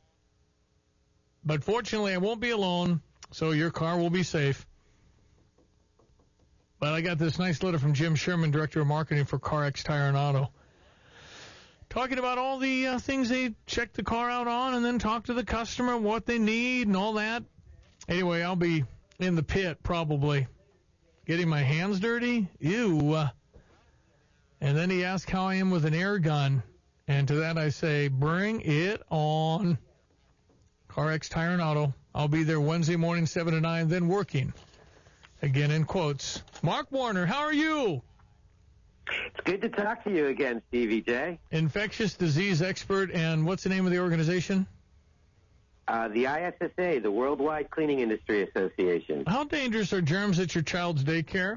[SPEAKER 2] But fortunately, I won't be alone, so your car will be safe. But I got this nice letter from Jim Sherman, Director of Marketing for CarX Tire and Auto, talking about all the uh, things they check the car out on and then talk to the customer, what they need and all that. Anyway, I'll be in the pit probably. Getting my hands dirty? Ew. And then he asked how I am with an air gun. And to that I say, bring it on. CarX Tire and Auto. I'll be there Wednesday morning, seven to nine, then working. Again, in quotes. Mark Warner, how are you?
[SPEAKER 12] It's good to talk to you again, Stevie J.
[SPEAKER 2] Infectious disease expert, and what's the name of the organization?
[SPEAKER 12] Uh, the I S S A, the Worldwide Cleaning Industry Association.
[SPEAKER 2] How dangerous are germs at your child's daycare?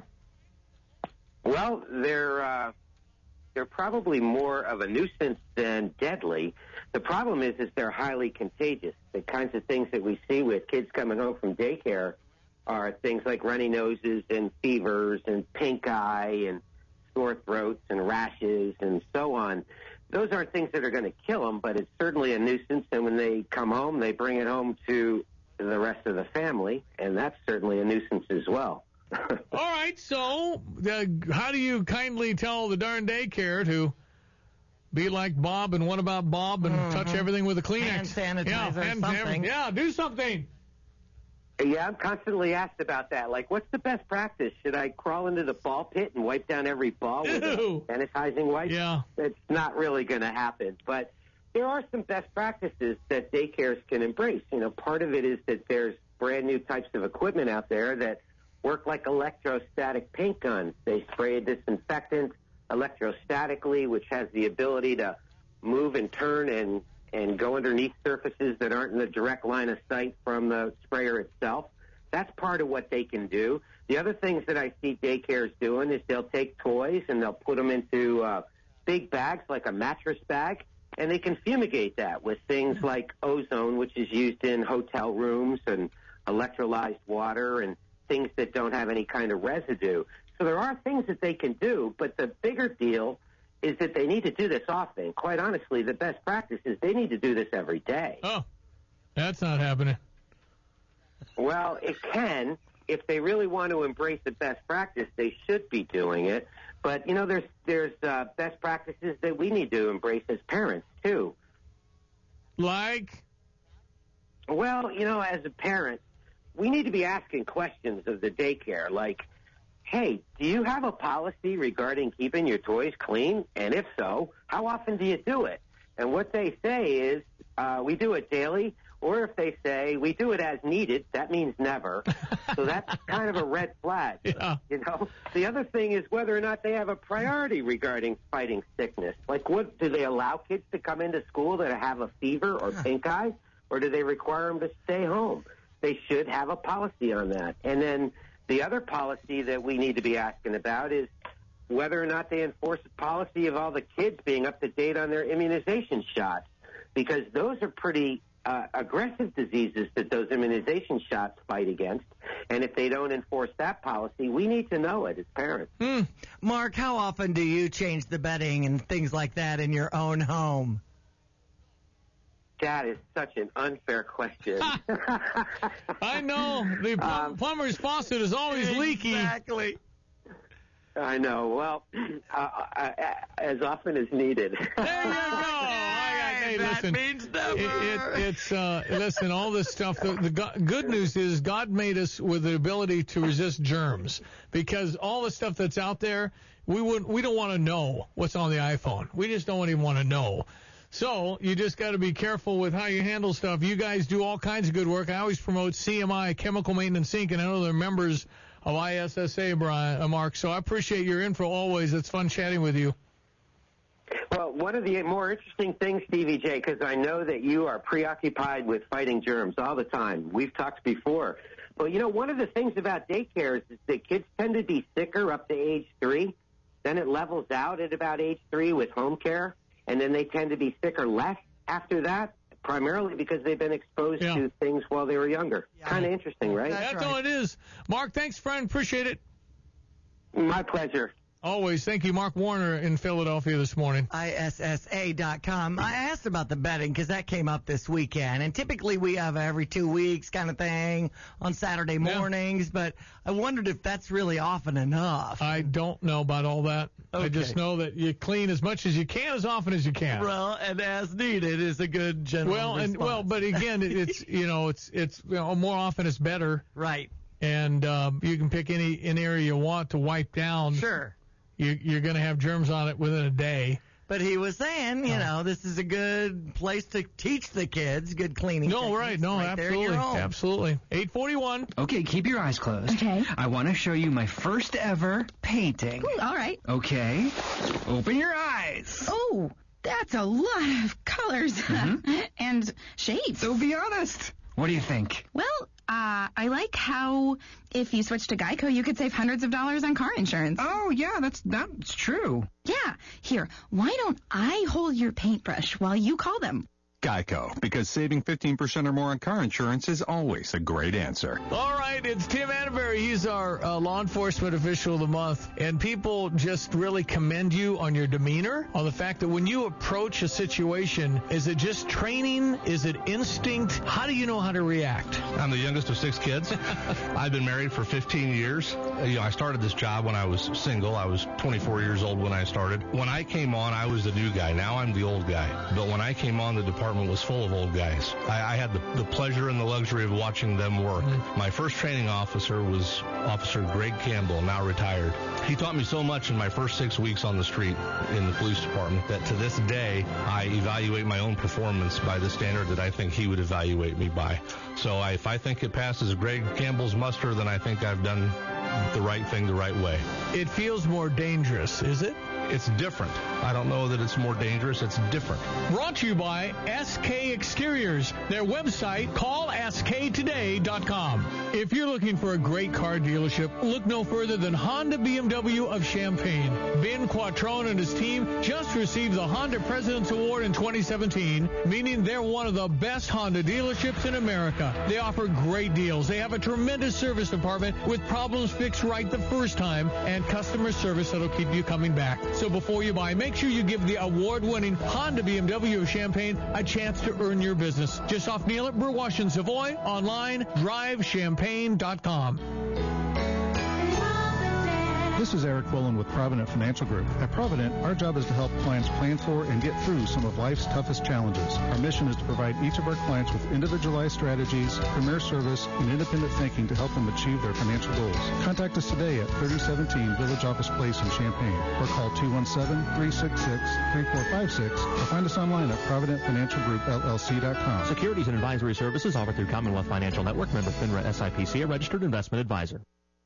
[SPEAKER 12] Well, they're uh, they're probably more of a nuisance than deadly. The problem is, is they're highly contagious. The kinds of things that we see with kids coming home from daycare are things like runny noses and fevers and pink eye and sore throats and rashes and so on. Those aren't things that are going to kill them, but it's certainly a nuisance. And when they come home, they bring it home to the rest of the family, and that's certainly a nuisance as well.
[SPEAKER 2] All right, so uh, how do you kindly tell the darn daycare to be like Bob and what about Bob and mm-hmm. touch everything with a Kleenex?
[SPEAKER 14] Hand sanitizer
[SPEAKER 2] yeah,
[SPEAKER 14] or
[SPEAKER 2] hand,
[SPEAKER 14] something.
[SPEAKER 2] Yeah, do something.
[SPEAKER 12] Yeah, I'm constantly asked about that. Like, what's the best practice? Should I crawl into the ball pit and wipe down every ball with a sanitizing wipe?
[SPEAKER 2] Yeah.
[SPEAKER 12] It's not really going to happen. But there are some best practices that daycares can embrace. You know, part of it is that there's brand new types of equipment out there that work like electrostatic paint guns. They spray a disinfectant electrostatically, which has the ability to move and turn and and go underneath surfaces that aren't in the direct line of sight from the sprayer itself. That's part of what they can do. The other things that I see daycares doing is they'll take toys and they'll put them into uh, big bags like a mattress bag, and they can fumigate that with things like ozone, which is used in hotel rooms, and electrolyzed water and things that don't have any kind of residue. So there are things that they can do, but the bigger deal is that they need to do this often. Quite honestly, the best practice is they need to do this every day.
[SPEAKER 2] Oh, that's not happening.
[SPEAKER 12] Well, it can. If they really want to embrace the best practice, they should be doing it. But, you know, there's there's uh, best practices that we need to embrace as parents, too.
[SPEAKER 2] Like?
[SPEAKER 12] Well, you know, as a parent, we need to be asking questions of the daycare, like, hey, do you have a policy regarding keeping your toys clean? And if so, how often do you do it? And what they say is, uh, we do it daily. Or if they say, we do it as needed, that means never. So that's kind of a red flag.
[SPEAKER 2] Yeah.
[SPEAKER 12] You know? The other thing is whether or not they have a priority regarding fighting sickness. Like, what do they allow kids to come into school that have a fever or pink eye? Or do they require them to stay home? They should have a policy on that. And then the other policy that we need to be asking about is whether or not they enforce a policy of all the kids being up to date on their immunization shots. Because those are pretty... Uh, aggressive diseases that those immunization shots fight against. And if they don't enforce that policy, we need to know it as parents.
[SPEAKER 14] Hmm. Mark, how often do you change the bedding and things like that in your own home?
[SPEAKER 12] That is such an unfair question.
[SPEAKER 2] I know. The plum- um, plumber's faucet is always leaky.
[SPEAKER 14] Exactly.
[SPEAKER 12] I know. Well, uh, uh, as often as needed.
[SPEAKER 2] There you go. Hey,
[SPEAKER 14] that
[SPEAKER 2] listen,
[SPEAKER 14] means never.
[SPEAKER 2] It, it, it's uh, listen. All this stuff. The, the go- good news is God made us with the ability to resist germs, because all the stuff that's out there, we wouldn't. We don't want to know what's on the iPhone. We just don't even want to know. So you just got to be careful with how you handle stuff. You guys do all kinds of good work. I always promote C M I, Chemical Maintenance Incorporated, and I know they're members of I S S A, Brian, uh, Mark. So I appreciate your info always. It's fun chatting with you.
[SPEAKER 12] Well, one of the more interesting things, Stevie J, because I know that you are preoccupied with fighting germs all the time. We've talked before. But, you know, one of the things about daycares is that kids tend to be sicker up to age three. Then it levels out at about age three with home care. And then they tend to be sicker less after that, primarily because they've been exposed
[SPEAKER 2] Yeah.
[SPEAKER 12] to things while they were younger.
[SPEAKER 14] Yeah.
[SPEAKER 12] Kind of interesting, right?
[SPEAKER 2] That's,
[SPEAKER 14] right.
[SPEAKER 2] all it is. Mark, thanks, friend. Appreciate it.
[SPEAKER 12] My pleasure.
[SPEAKER 2] Always. Thank you. Mark Warner in Philadelphia this morning.
[SPEAKER 14] I S S A dot com. I asked about the betting because that came up this weekend. And typically we have a every two weeks kind of thing on Saturday mornings, yeah. But I wondered if that's really often enough.
[SPEAKER 2] I don't know about all that.
[SPEAKER 14] Okay.
[SPEAKER 2] I just know that you clean as much as you can, as often as you can.
[SPEAKER 14] Well, and as needed is a good general
[SPEAKER 2] Well,
[SPEAKER 14] response.
[SPEAKER 2] and well, but again, it's you know, it's it's you know, more often is better.
[SPEAKER 14] Right.
[SPEAKER 2] And um, you can pick any an area you want to wipe down.
[SPEAKER 14] Sure.
[SPEAKER 2] You, you're going to have germs on it within a day.
[SPEAKER 14] But he was saying, you
[SPEAKER 2] Oh.
[SPEAKER 14] know, this is a good place to teach the kids good cleaning.
[SPEAKER 2] No,
[SPEAKER 14] techniques
[SPEAKER 2] right. No,
[SPEAKER 14] right there in your
[SPEAKER 2] absolutely.
[SPEAKER 14] home.
[SPEAKER 2] Absolutely. eight forty-one.
[SPEAKER 13] Okay, keep your eyes closed.
[SPEAKER 15] Okay.
[SPEAKER 13] I want to show you my first ever painting.
[SPEAKER 15] Ooh, all right.
[SPEAKER 13] Okay. Open your eyes.
[SPEAKER 15] Oh, that's a lot of colors
[SPEAKER 13] Mm-hmm.
[SPEAKER 15] and shades.
[SPEAKER 13] So be honest. What do you think?
[SPEAKER 15] Well, uh, I like how if you switch to Geico, you could save hundreds of dollars on car insurance.
[SPEAKER 13] Oh, yeah, that's that's true.
[SPEAKER 15] Yeah. Here, why don't I hold your paintbrush while you call them?
[SPEAKER 16] Geico, because saving fifteen percent or more on car insurance is always a great answer.
[SPEAKER 2] All right, it's Tim Atterbury. He's our uh, law enforcement official of the month. And people just really commend you on your demeanor, on the fact that when you approach a situation, is it just training? Is it instinct? How do you know how to react?
[SPEAKER 17] I'm the youngest of six kids. I've been married for fifteen years. You know, I started this job when I was single. I was twenty-four years old when I started. When I came on, I was the new guy. Now I'm the old guy. But when I came on, the department was full of old guys. I, I had the, the pleasure and the luxury of watching them work. Mm-hmm. My first training officer was Officer Greg Campbell, now retired. He taught me so much in my first six weeks on the street in the police department that to this day, I evaluate my own performance by the standard that I think he would evaluate me by. So I, if I think it passes Greg Campbell's muster, then I think I've done the right thing the right way.
[SPEAKER 2] It feels more dangerous, is it?
[SPEAKER 17] It's different. I don't know that it's more dangerous. It's different.
[SPEAKER 2] Brought to you by S K Exteriors. Their website, call S K today dot com. If you're looking for a great car dealership, look no further than Honda B M W of Champaign. Ben Quattrone and his team just received the Honda President's Award in twenty seventeen, meaning they're one of the best Honda dealerships in America. They offer great deals. They have a tremendous service department with problems fixed right the first time and customer service that'll keep you coming back. So before you buy, make sure you give the award-winning Honda B M W of Champaign a chance to earn your business. Just off Neal at Brew Wash and Savoy. Online, drive champagne dot com.
[SPEAKER 1] This is Eric Willen with Provident Financial Group. At Provident, our job is to help clients plan for and get through some of life's toughest challenges. Our mission is to provide each of our clients with individualized strategies, premier service, and independent thinking to help them achieve their financial goals. Contact us today at thirty seventeen Village Office Place in Champaign or call two one seven, three six six, three four five six or find us online at provident financial group L L C dot com.
[SPEAKER 6] Securities and advisory services offered through Commonwealth Financial Network, member FINRA S I P C, a registered investment advisor.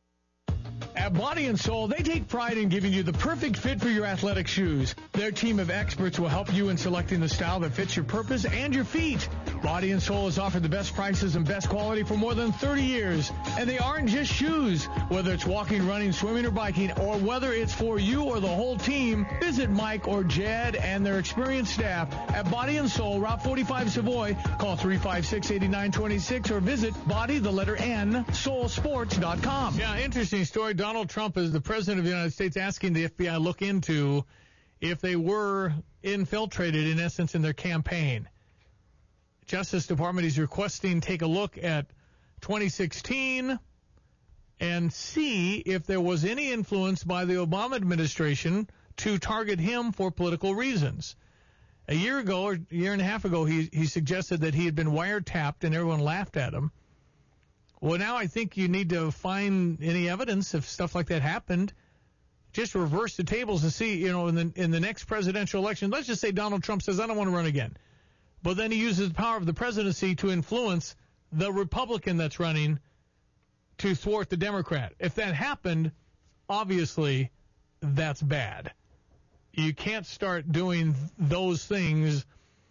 [SPEAKER 2] At Body and Soul, they take pride in giving you the perfect fit for your athletic shoes. Their team of experts will help you in selecting the style that fits your purpose and your feet. Body and Soul has offered the best prices and best quality for more than thirty years. And they aren't just shoes. Whether it's walking, running, swimming, or biking, or whether it's for you or the whole team, visit Mike or Jed and their experienced staff at Body and Soul, Route forty-five Savoy. Call three five six, eight nine two six or visit body, the letter N, soul sports dot com. Yeah, interesting story. Donald Trump is the president of the United States asking the F B I look into if they were infiltrated, in essence, in their campaign. Justice Department is requesting take a look at twenty sixteen and see if there was any influence by the Obama administration to target him for political reasons. A year ago, or a year and a half ago, he, he suggested that he had been wiretapped and everyone laughed at him. Well, now I think you need to find any evidence if stuff like that happened. Just reverse the tables and see, you know, in the in the next presidential election, let's just say Donald Trump says, I don't want to run again. But then he uses the power of the presidency to influence the Republican that's running to thwart the Democrat. If that happened, obviously that's bad. You can't start doing those things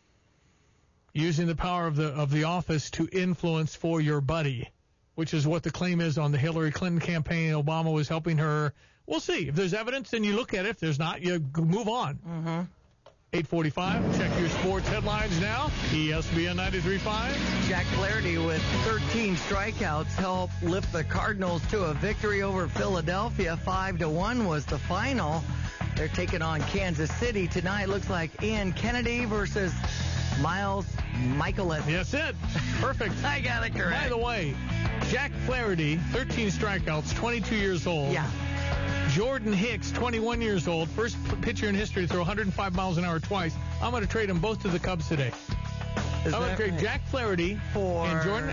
[SPEAKER 2] using the power of the of the office to influence for your buddy, which is what the claim is on the Hillary Clinton campaign. Obama was helping her. We'll see. If there's evidence, then you look at it. If there's not, you move on.
[SPEAKER 14] Mm-hmm.
[SPEAKER 2] eight forty-five, check your sports headlines now. E S P N ninety-three point five.
[SPEAKER 14] Jack Flaherty with thirteen strikeouts helped lift the Cardinals to a victory over Philadelphia. Five to one was the final. They're taking on Kansas City tonight. Looks like Ian Kennedy versus Miles Michaelis.
[SPEAKER 2] Yes, it. Perfect.
[SPEAKER 14] I got it correct.
[SPEAKER 2] By the way, Jack Flaherty, thirteen strikeouts, twenty-two years old.
[SPEAKER 14] Yeah.
[SPEAKER 2] Jordan Hicks, twenty-one years old, first pitcher in history to throw one hundred five miles an hour twice. I'm going to trade them both to the Cubs today.
[SPEAKER 14] Is
[SPEAKER 2] I'm going to trade
[SPEAKER 14] right?
[SPEAKER 2] Jack Flaherty
[SPEAKER 14] for
[SPEAKER 2] and Jordan.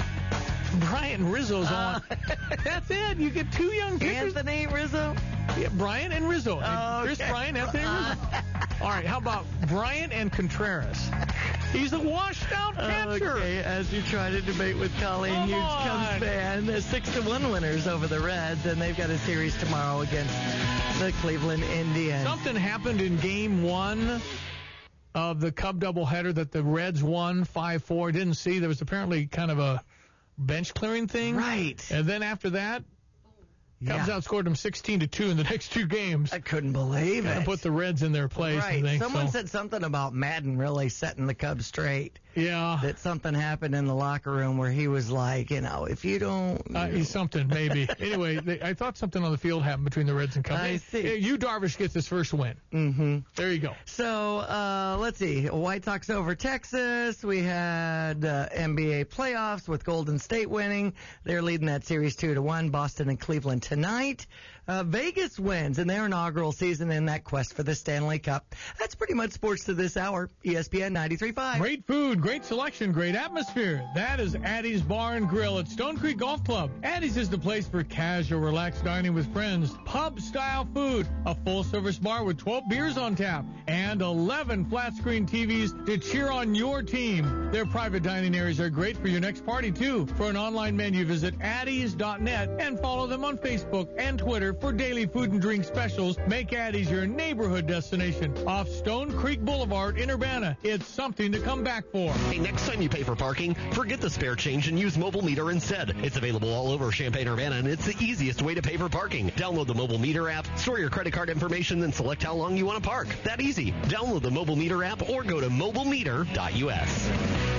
[SPEAKER 2] Brian Rizzo's
[SPEAKER 14] uh,
[SPEAKER 2] on. That's it. You get two young pitchers.
[SPEAKER 14] Anthony Rizzo?
[SPEAKER 2] Yeah, Brian and Rizzo.
[SPEAKER 14] Oh,
[SPEAKER 2] Chris
[SPEAKER 14] okay.
[SPEAKER 2] Bryant, Anthony Rizzo. All right, how about Bryant and Contreras? He's a washed-out catcher.
[SPEAKER 14] Okay, as you try to debate with Colleen
[SPEAKER 2] Come
[SPEAKER 14] Hughes,
[SPEAKER 2] on.
[SPEAKER 14] Cubs fan, the six to one winners over the Reds, and they've got a series tomorrow against the Cleveland Indians.
[SPEAKER 2] Something happened in game one of the Cub doubleheader that the Reds won five four. Didn't see. There was apparently kind of a bench clearing thing.
[SPEAKER 14] Right.
[SPEAKER 2] And then after that, Cubs
[SPEAKER 14] Yeah.
[SPEAKER 2] outscored them sixteen to two in the next two games.
[SPEAKER 14] I couldn't believe
[SPEAKER 2] Kind
[SPEAKER 14] it.
[SPEAKER 2] of put the Reds in their place.
[SPEAKER 14] Right.
[SPEAKER 2] I think,
[SPEAKER 14] Someone
[SPEAKER 2] so.
[SPEAKER 14] said something about Madden really setting the Cubs straight.
[SPEAKER 2] Yeah.
[SPEAKER 14] That something happened in the locker room where he was like, you know, if you don't.
[SPEAKER 2] Uh, he's something, maybe. Anyway, they, I thought something on the field happened between the Reds and Cubs.
[SPEAKER 14] I see.
[SPEAKER 2] Hey, you Darvish gets his first win.
[SPEAKER 14] Mm-hmm.
[SPEAKER 2] There you go.
[SPEAKER 14] So, uh, let's see. White Sox over Texas. We had uh, N B A playoffs with Golden State winning. They're leading that series two to one. Boston and Cleveland tonight. Uh, Vegas wins in their inaugural season in that quest for the Stanley Cup. That's pretty much sports to this hour. E S P N ninety-three point five.
[SPEAKER 2] Great food, great selection, great atmosphere. That is Addie's Bar and Grill at Stone Creek Golf Club. Addie's is the place for casual, relaxed dining with friends, pub-style food, a full-service bar with twelve beers on tap, and eleven flat-screen T Vs to cheer on your team. Their private dining areas are great for your next party, too. For an online menu, visit addies dot net and follow them on Facebook and Twitter for daily food and drink specials. Make Addie's your neighborhood destination off Stone Creek Boulevard in Urbana. It's something to come back for.
[SPEAKER 18] Hey, next time you pay for parking, forget the spare change and use Mobile Meter instead. It's available all over Champaign-Urbana, and it's the easiest way to pay for parking. Download the Mobile Meter app, store your credit card information, then select how long you want to park. That easy. Download the Mobile Meter app or go to mobile meter dot U S.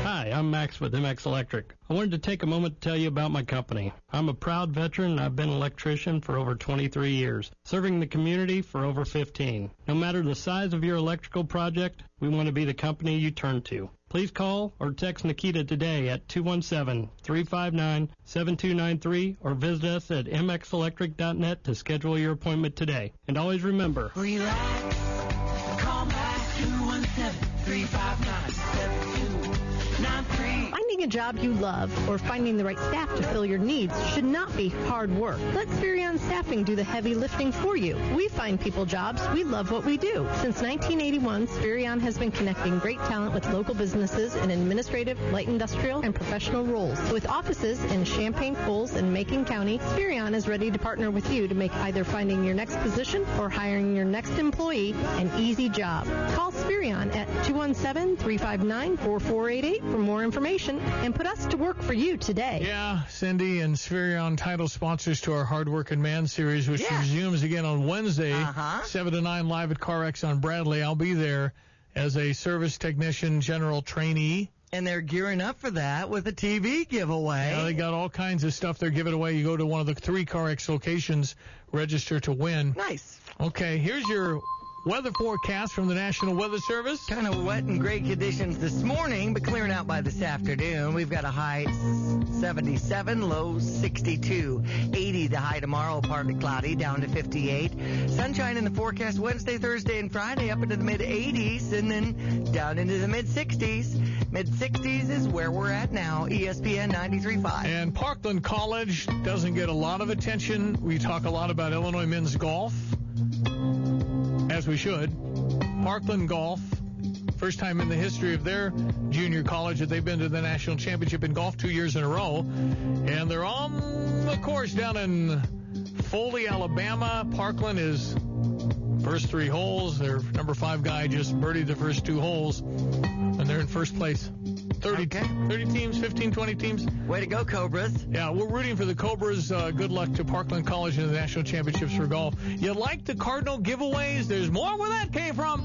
[SPEAKER 7] Hi, I'm Max with M X Electric. I wanted to take a moment to tell you about my company. I'm a proud veteran and I've been an electrician for over twenty-three years, serving the community for over fifteen. No matter the size of your electrical project, we want to be the company you turn to. Please call or text Nikita today at two one seven, three five nine, seven two nine three or visit us at m x electric dot net to schedule your appointment today. And always remember,
[SPEAKER 19] relax, call back two one seven, three five nine, seven two nine three.
[SPEAKER 20] Finding a job you love or finding the right staff to fill your needs should not be hard work. Let Spherion Staffing do the heavy lifting for you. We find people jobs. We love what we do. Since nineteen eighty-one, Spherion has been connecting great talent with local businesses in administrative, light industrial, and professional roles. With offices in Champaign, Coles, and Macon County, Spherion is ready to partner with you to make either finding your next position or hiring your next employee an easy job. Call Spherion at two one seven, three five nine, four four eight eight for more information and put us to work for you today.
[SPEAKER 2] Yeah, Cindy and Spherion, title sponsors to our Hard Working Man series, which
[SPEAKER 14] Yeah.
[SPEAKER 2] resumes again on Wednesday,
[SPEAKER 14] Uh-huh.
[SPEAKER 2] seven to nine, live at CarX on Bradley. I'll be there as a service technician general trainee.
[SPEAKER 14] And they're gearing up for that with a T V giveaway.
[SPEAKER 2] Yeah, they got all kinds of stuff they're giving away. You go to one of the three CarX locations, register to win.
[SPEAKER 14] Nice.
[SPEAKER 2] Okay, here's your weather forecast from the National Weather Service.
[SPEAKER 14] Kind of wet and gray conditions this morning, but clearing out by this afternoon. We've got a high seventy-seven, low sixty-two. eighty the high tomorrow, partly cloudy, down to fifty-eight. Sunshine in the forecast Wednesday, Thursday, and Friday up into the mid eighties, and then down into the mid sixties. Mid sixties is where we're at now. E S P N ninety-three point five.
[SPEAKER 2] And Parkland College doesn't get a lot of attention. We talk a lot about Illinois men's golf, as we should. Parkland Golf, first time in the history of their junior college that they've been to the national championship in golf two years in a row. And they're on the course down in Foley, Alabama. Parkland is first three holes. Their number five guy just birdied the first two holes, and they're in first place. thirty,
[SPEAKER 14] Okay.
[SPEAKER 2] thirty teams, fifteen, twenty teams.
[SPEAKER 14] Way to go, Cobras.
[SPEAKER 2] Yeah, we're rooting for the Cobras. Uh, good luck to Parkland College in the national championships for golf. You like the Cardinal giveaways? There's more where that came from.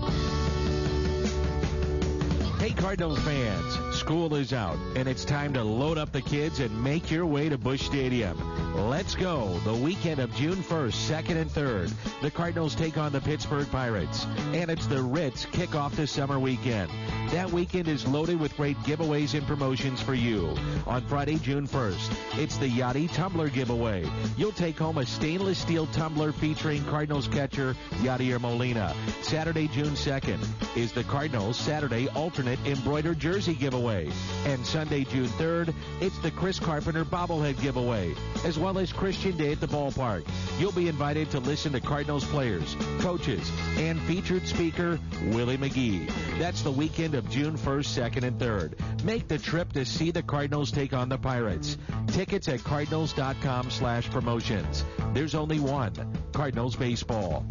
[SPEAKER 21] Hey, Cardinals fans, school is out, and it's time to load up the kids and make your way to Busch Stadium. Let's go. The weekend of June first, second, and third. The Cardinals take on the Pittsburgh Pirates, and it's the Ritz kickoff the summer weekend. That weekend is loaded with great giveaways and promotions for you. On Friday, June first, it's the Yachty Tumbler giveaway. You'll take home a stainless steel tumbler featuring Cardinals catcher Yadier Molina. Saturday, June second, is the Cardinals Saturday alternate embroidered jersey giveaway. And Sunday, June third, it's the Chris Carpenter bobblehead giveaway, as well as Christian Day at the ballpark. You'll be invited to listen to Cardinals players, coaches, and featured speaker Willie McGee. That's the weekend of June first, second, and third. Make the trip to see the Cardinals take on the Pirates. Tickets at cardinals.com slash promotions. There's only one, Cardinals Baseball.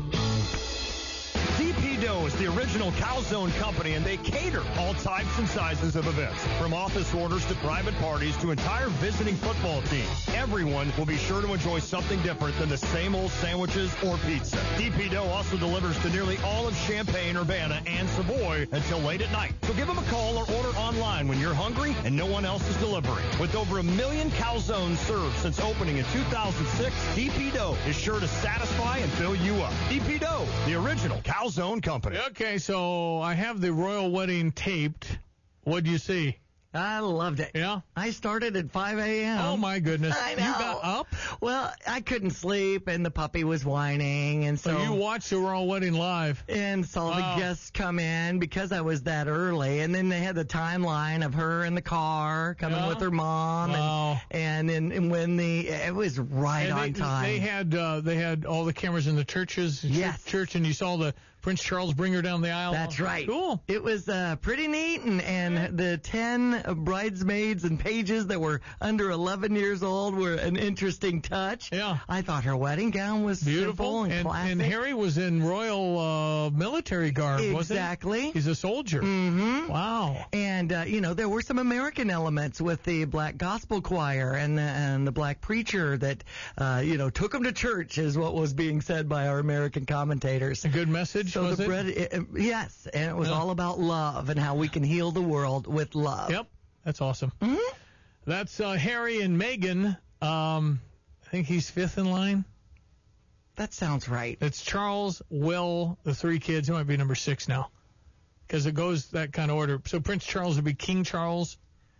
[SPEAKER 22] D P Dough is the original Calzone company, and they cater all types and sizes of events, from office orders to private parties to entire visiting football teams. Everyone will be sure to enjoy something different than the same old sandwiches or pizza. D P Dough also delivers to nearly all of Champaign, Urbana, and Savoy until late at night. So give them a call or order online when you're hungry and no one else is delivering. With over a million calzones served since opening in two thousand six, D P Dough is sure to satisfy and fill you up. D P Dough, the original Calzone company.
[SPEAKER 2] Okay, so I have the royal wedding taped. What'd you see?
[SPEAKER 14] I loved it.
[SPEAKER 2] Yeah?
[SPEAKER 14] I started at five a.m.
[SPEAKER 2] Oh, my goodness.
[SPEAKER 14] I know.
[SPEAKER 2] You got up?
[SPEAKER 14] Well, I couldn't sleep, and the puppy was whining, and so...
[SPEAKER 2] So you watched the royal wedding live?
[SPEAKER 14] And saw
[SPEAKER 2] Wow.
[SPEAKER 14] the guests come in because I was that early, and then they had the timeline of her in the car coming
[SPEAKER 2] Yeah?
[SPEAKER 14] with her mom,
[SPEAKER 2] Wow.
[SPEAKER 14] and, and then and when the... It was right
[SPEAKER 2] And
[SPEAKER 14] on
[SPEAKER 2] they,
[SPEAKER 14] time.
[SPEAKER 2] They had uh, they had all the cameras in the churches,
[SPEAKER 14] Yes.
[SPEAKER 2] church, and you saw the Prince Charles bring her down the aisle.
[SPEAKER 14] That's right.
[SPEAKER 2] Cool.
[SPEAKER 14] It was uh, pretty neat, and, and the ten bridesmaids and pages that were under eleven years old were an interesting touch.
[SPEAKER 2] Yeah.
[SPEAKER 14] I thought her wedding gown was
[SPEAKER 2] Beautiful.
[SPEAKER 14] simple and,
[SPEAKER 2] and,
[SPEAKER 14] classic.
[SPEAKER 2] and Harry was in royal uh, military garb, wasn't he?
[SPEAKER 14] Exactly.
[SPEAKER 2] He's a soldier.
[SPEAKER 14] Mm-hmm.
[SPEAKER 2] Wow.
[SPEAKER 14] And, uh, you know, there were some American elements with the black gospel choir and the, and the black preacher that, uh, you know, took them to church is what was being said by our American commentators.
[SPEAKER 2] A good message? message,
[SPEAKER 14] So
[SPEAKER 2] was
[SPEAKER 14] the
[SPEAKER 2] it?
[SPEAKER 14] bread, it, it- yes, and it was
[SPEAKER 2] Yeah.
[SPEAKER 14] all about love and how we can heal the world with love.
[SPEAKER 2] Yep, that's awesome.
[SPEAKER 14] Mm-hmm.
[SPEAKER 2] That's uh, Harry and Meghan. Um, I think he's fifth in line.
[SPEAKER 14] That sounds right.
[SPEAKER 2] It's Charles, Will, the three kids. He might be number six now because it goes that kind of order. So Prince Charles would be King Charles.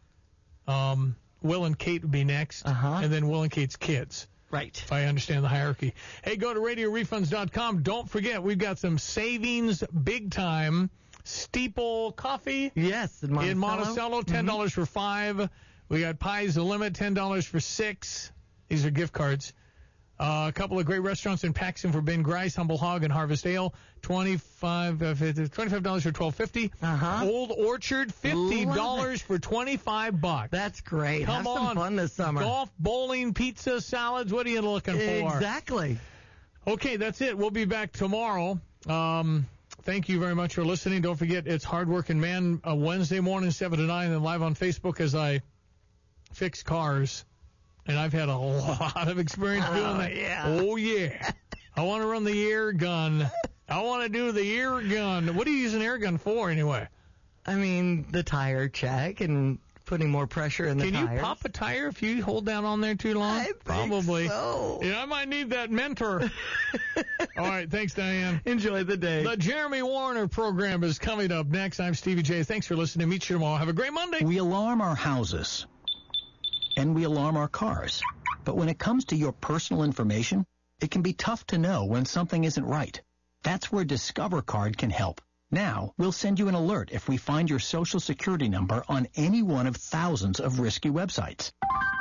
[SPEAKER 2] Um, Will and Kate would be next,
[SPEAKER 14] Uh-huh.
[SPEAKER 2] and then Will and Kate's kids.
[SPEAKER 14] Right.
[SPEAKER 2] If I understand the hierarchy. Hey, go to radio refunds dot com. Don't forget, we've got some savings big time. Steeple Coffee.
[SPEAKER 14] Yes, in Monticello.
[SPEAKER 2] In Monticello, ten dollars
[SPEAKER 14] Mm-hmm.
[SPEAKER 2] for five. We got Pies the Limit, ten dollars for six. These are gift cards. Uh, a couple of great restaurants in Paxton for Ben Grice, Humble Hog, and Harvest Ale. twenty-five dollars uh, twenty-five dollars for twelve fifty.
[SPEAKER 14] Uh-huh.
[SPEAKER 2] Old Orchard, fifty dollars for twenty-five bucks.
[SPEAKER 14] That's great.
[SPEAKER 2] Come
[SPEAKER 14] Have
[SPEAKER 2] on.
[SPEAKER 14] some fun this summer.
[SPEAKER 2] Golf, bowling, pizza, salads. What are you looking for?
[SPEAKER 14] Exactly.
[SPEAKER 2] Okay, that's it. We'll be back tomorrow. Um, thank you very much for listening. Don't forget, it's Hardworking Man uh, Wednesday morning, seven to nine, and live on Facebook as I fix cars. And I've had a lot of experience
[SPEAKER 14] Oh,
[SPEAKER 2] doing that.
[SPEAKER 14] yeah.
[SPEAKER 2] Oh, yeah. I want to run the air gun. I want to do the air gun. What do you use an air gun for, anyway?
[SPEAKER 14] I mean, the tire check and putting more pressure in the
[SPEAKER 2] Can
[SPEAKER 14] tires.
[SPEAKER 2] you pop a tire if you hold down on there too long?
[SPEAKER 14] I think
[SPEAKER 2] Probably.
[SPEAKER 14] so.
[SPEAKER 2] Yeah, I might need that mentor. All right, thanks, Diane.
[SPEAKER 14] Enjoy the day.
[SPEAKER 2] The Jeremy Warner program is coming up next. I'm Stevie J. Thanks for listening. Meet you tomorrow. Have a great Monday.
[SPEAKER 5] We alarm our houses, and we alarm our cars. But when it comes to your personal information, it can be tough to know when something isn't right. That's where Discover Card can help. Now, we'll send you an alert if we find your social security number on any one of thousands of risky websites.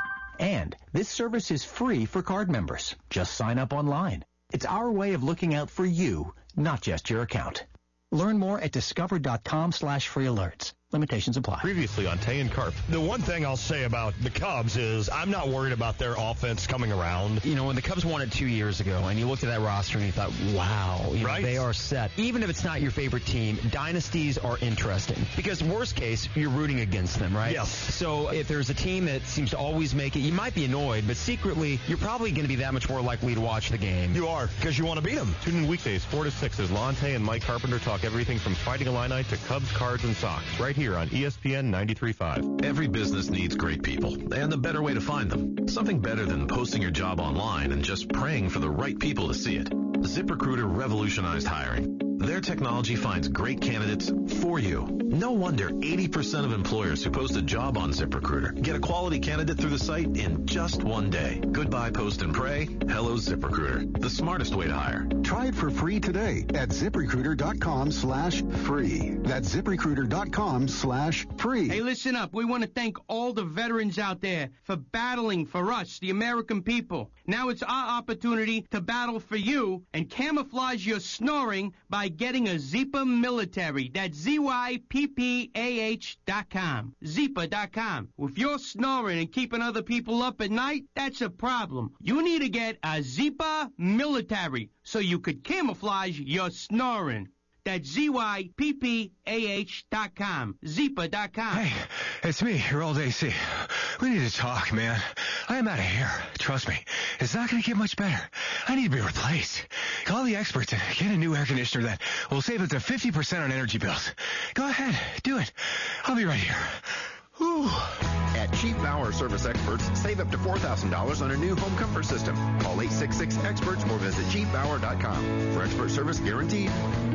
[SPEAKER 5] And this service is free for card members. Just sign up online. It's our way of looking out for you, not just your account. Learn more at discover.com slash free alerts. Limitations apply.
[SPEAKER 8] Previously on Tay and Carp. The one thing I'll say about the Cubs is I'm not worried about their offense coming around.
[SPEAKER 9] You know, when the Cubs won it two years ago, and you looked at that roster and you thought, wow, you know,
[SPEAKER 8] Right.
[SPEAKER 9] they are set. Even if it's not your favorite team, dynasties are interesting. Because worst case, you're rooting against them, right?
[SPEAKER 8] Yes.
[SPEAKER 9] So if there's a team that seems to always make it, you might be annoyed, but secretly, you're probably going to be that much more likely to watch the game.
[SPEAKER 8] You are, because you want to beat them.
[SPEAKER 6] Tune in weekdays four to six as Lon Tay and Mike Carpenter talk everything from Fighting Illini to Cubs, cards, and socks. Right here on E S P N ninety-three point five.
[SPEAKER 23] Every business needs great people, and a better way to find them. Something better than posting your job online and just praying for the right people to see it. ZipRecruiter revolutionized hiring. Their technology finds great candidates for you. No wonder eighty percent of employers who post a job on ZipRecruiter get a quality candidate through the site in just one day. Goodbye post and pray. Hello ZipRecruiter. The smartest way to hire.
[SPEAKER 24] Try it for free today at ZipRecruiter.com slash free. That's ZipRecruiter.com slash free.
[SPEAKER 25] Hey, listen up. We want to thank all the veterans out there for battling for us, the American people. Now it's our opportunity to battle for you and camouflage your snoring by getting a Zipa Military. That's Z Y P P A H dot com. Zipa dot com. If you're snoring and keeping other people up at night, that's a problem. You need to get a Zipa Military so you could camouflage your snoring. That's Z Y P P A H dot com. Zipa dot com.
[SPEAKER 26] Hey, it's me, your old A C. We need to talk, man. I'm out of here. Trust me. It's not going to get much better. I need to be replaced. Call the experts and get a new air conditioner that will save up to fifty percent on energy bills. Go ahead. Do it. I'll be right here. Whew.
[SPEAKER 27] At Cheap Bauer Service Experts, save up to four thousand dollars on a new home comfort system. Call eight six six experts or visit cheap bauer dot com. For expert service guaranteed.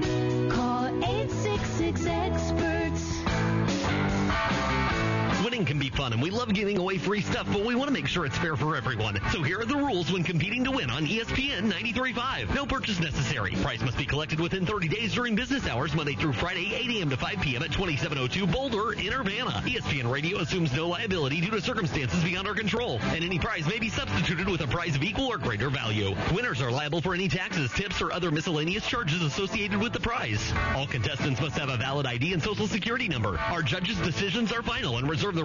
[SPEAKER 19] Call eight six six experts.
[SPEAKER 18] Winning can be fun, and we love giving away free stuff, but we want to make sure it's fair for everyone. So here are the rules when competing to win on E S P N ninety-three point five. No purchase necessary. Prize must be collected within thirty days during business hours, Monday through Friday, eight a.m. to five p.m. at twenty-seven oh two Boulder in Urbana. E S P N Radio assumes no liability due to circumstances beyond our control, and any prize may be substituted with a prize of equal or greater value. Winners are liable for any taxes, tips, or other miscellaneous charges associated with the prize. All contestants must have a valid I D and social security number. Our judges' decisions are final and reserve the right to end any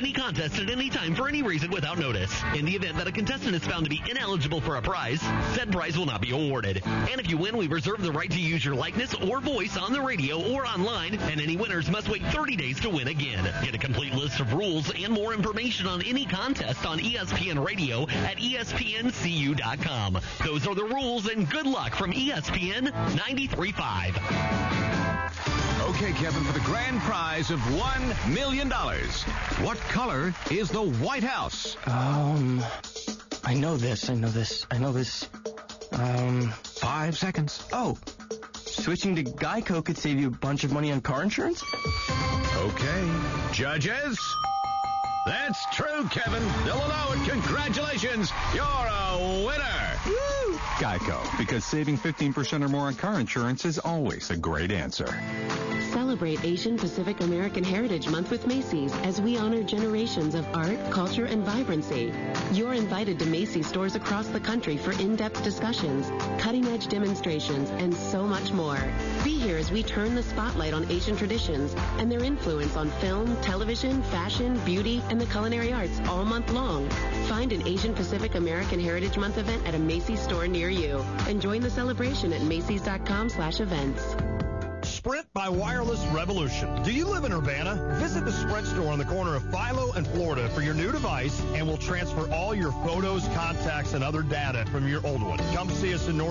[SPEAKER 18] any contest at any time for any reason without notice. In the event that a contestant is found to be ineligible for a prize, said prize will not be awarded. And if you win, we reserve the right to use your likeness or voice on the radio or online, and any winners must wait thirty days to win again. Get a complete list of rules and more information on any contest on E S P N Radio at E S P N C U dot com. Those are the rules, and good luck from E S P N ninety-three point five.
[SPEAKER 3] Okay, Kevin, for the grand prize of one million dollars. What color is the White House?
[SPEAKER 4] Um, I know this, I know this, I know this. Um,
[SPEAKER 3] Five seconds.
[SPEAKER 4] Oh, switching to Geico could save you a bunch of money on car insurance?
[SPEAKER 3] Okay. Judges? That's true, Kevin. They'll allow it. Congratulations. You're a winner.
[SPEAKER 16] Woo! Geico, because saving fifteen percent or more on car insurance is always a great answer.
[SPEAKER 10] Celebrate Asian Pacific American Heritage Month with Macy's as we honor generations of art, culture, and vibrancy. You're invited to Macy's stores across the country for in-depth discussions, cutting-edge demonstrations, and so much more. Be here as we turn the spotlight on Asian traditions and their influence on film, television, fashion, beauty, and the culinary arts all month long. Find an Asian Pacific American Heritage Month event at a Macy's store near you and join the celebration at Macy's dot com slash events.
[SPEAKER 22] Sprint by Wireless Revolution. Do you live in Urbana? Visit the Sprint store on the corner of Philo and Florida for your new device, and we'll transfer all your photos, contacts, and other data from your old one. Come see us in North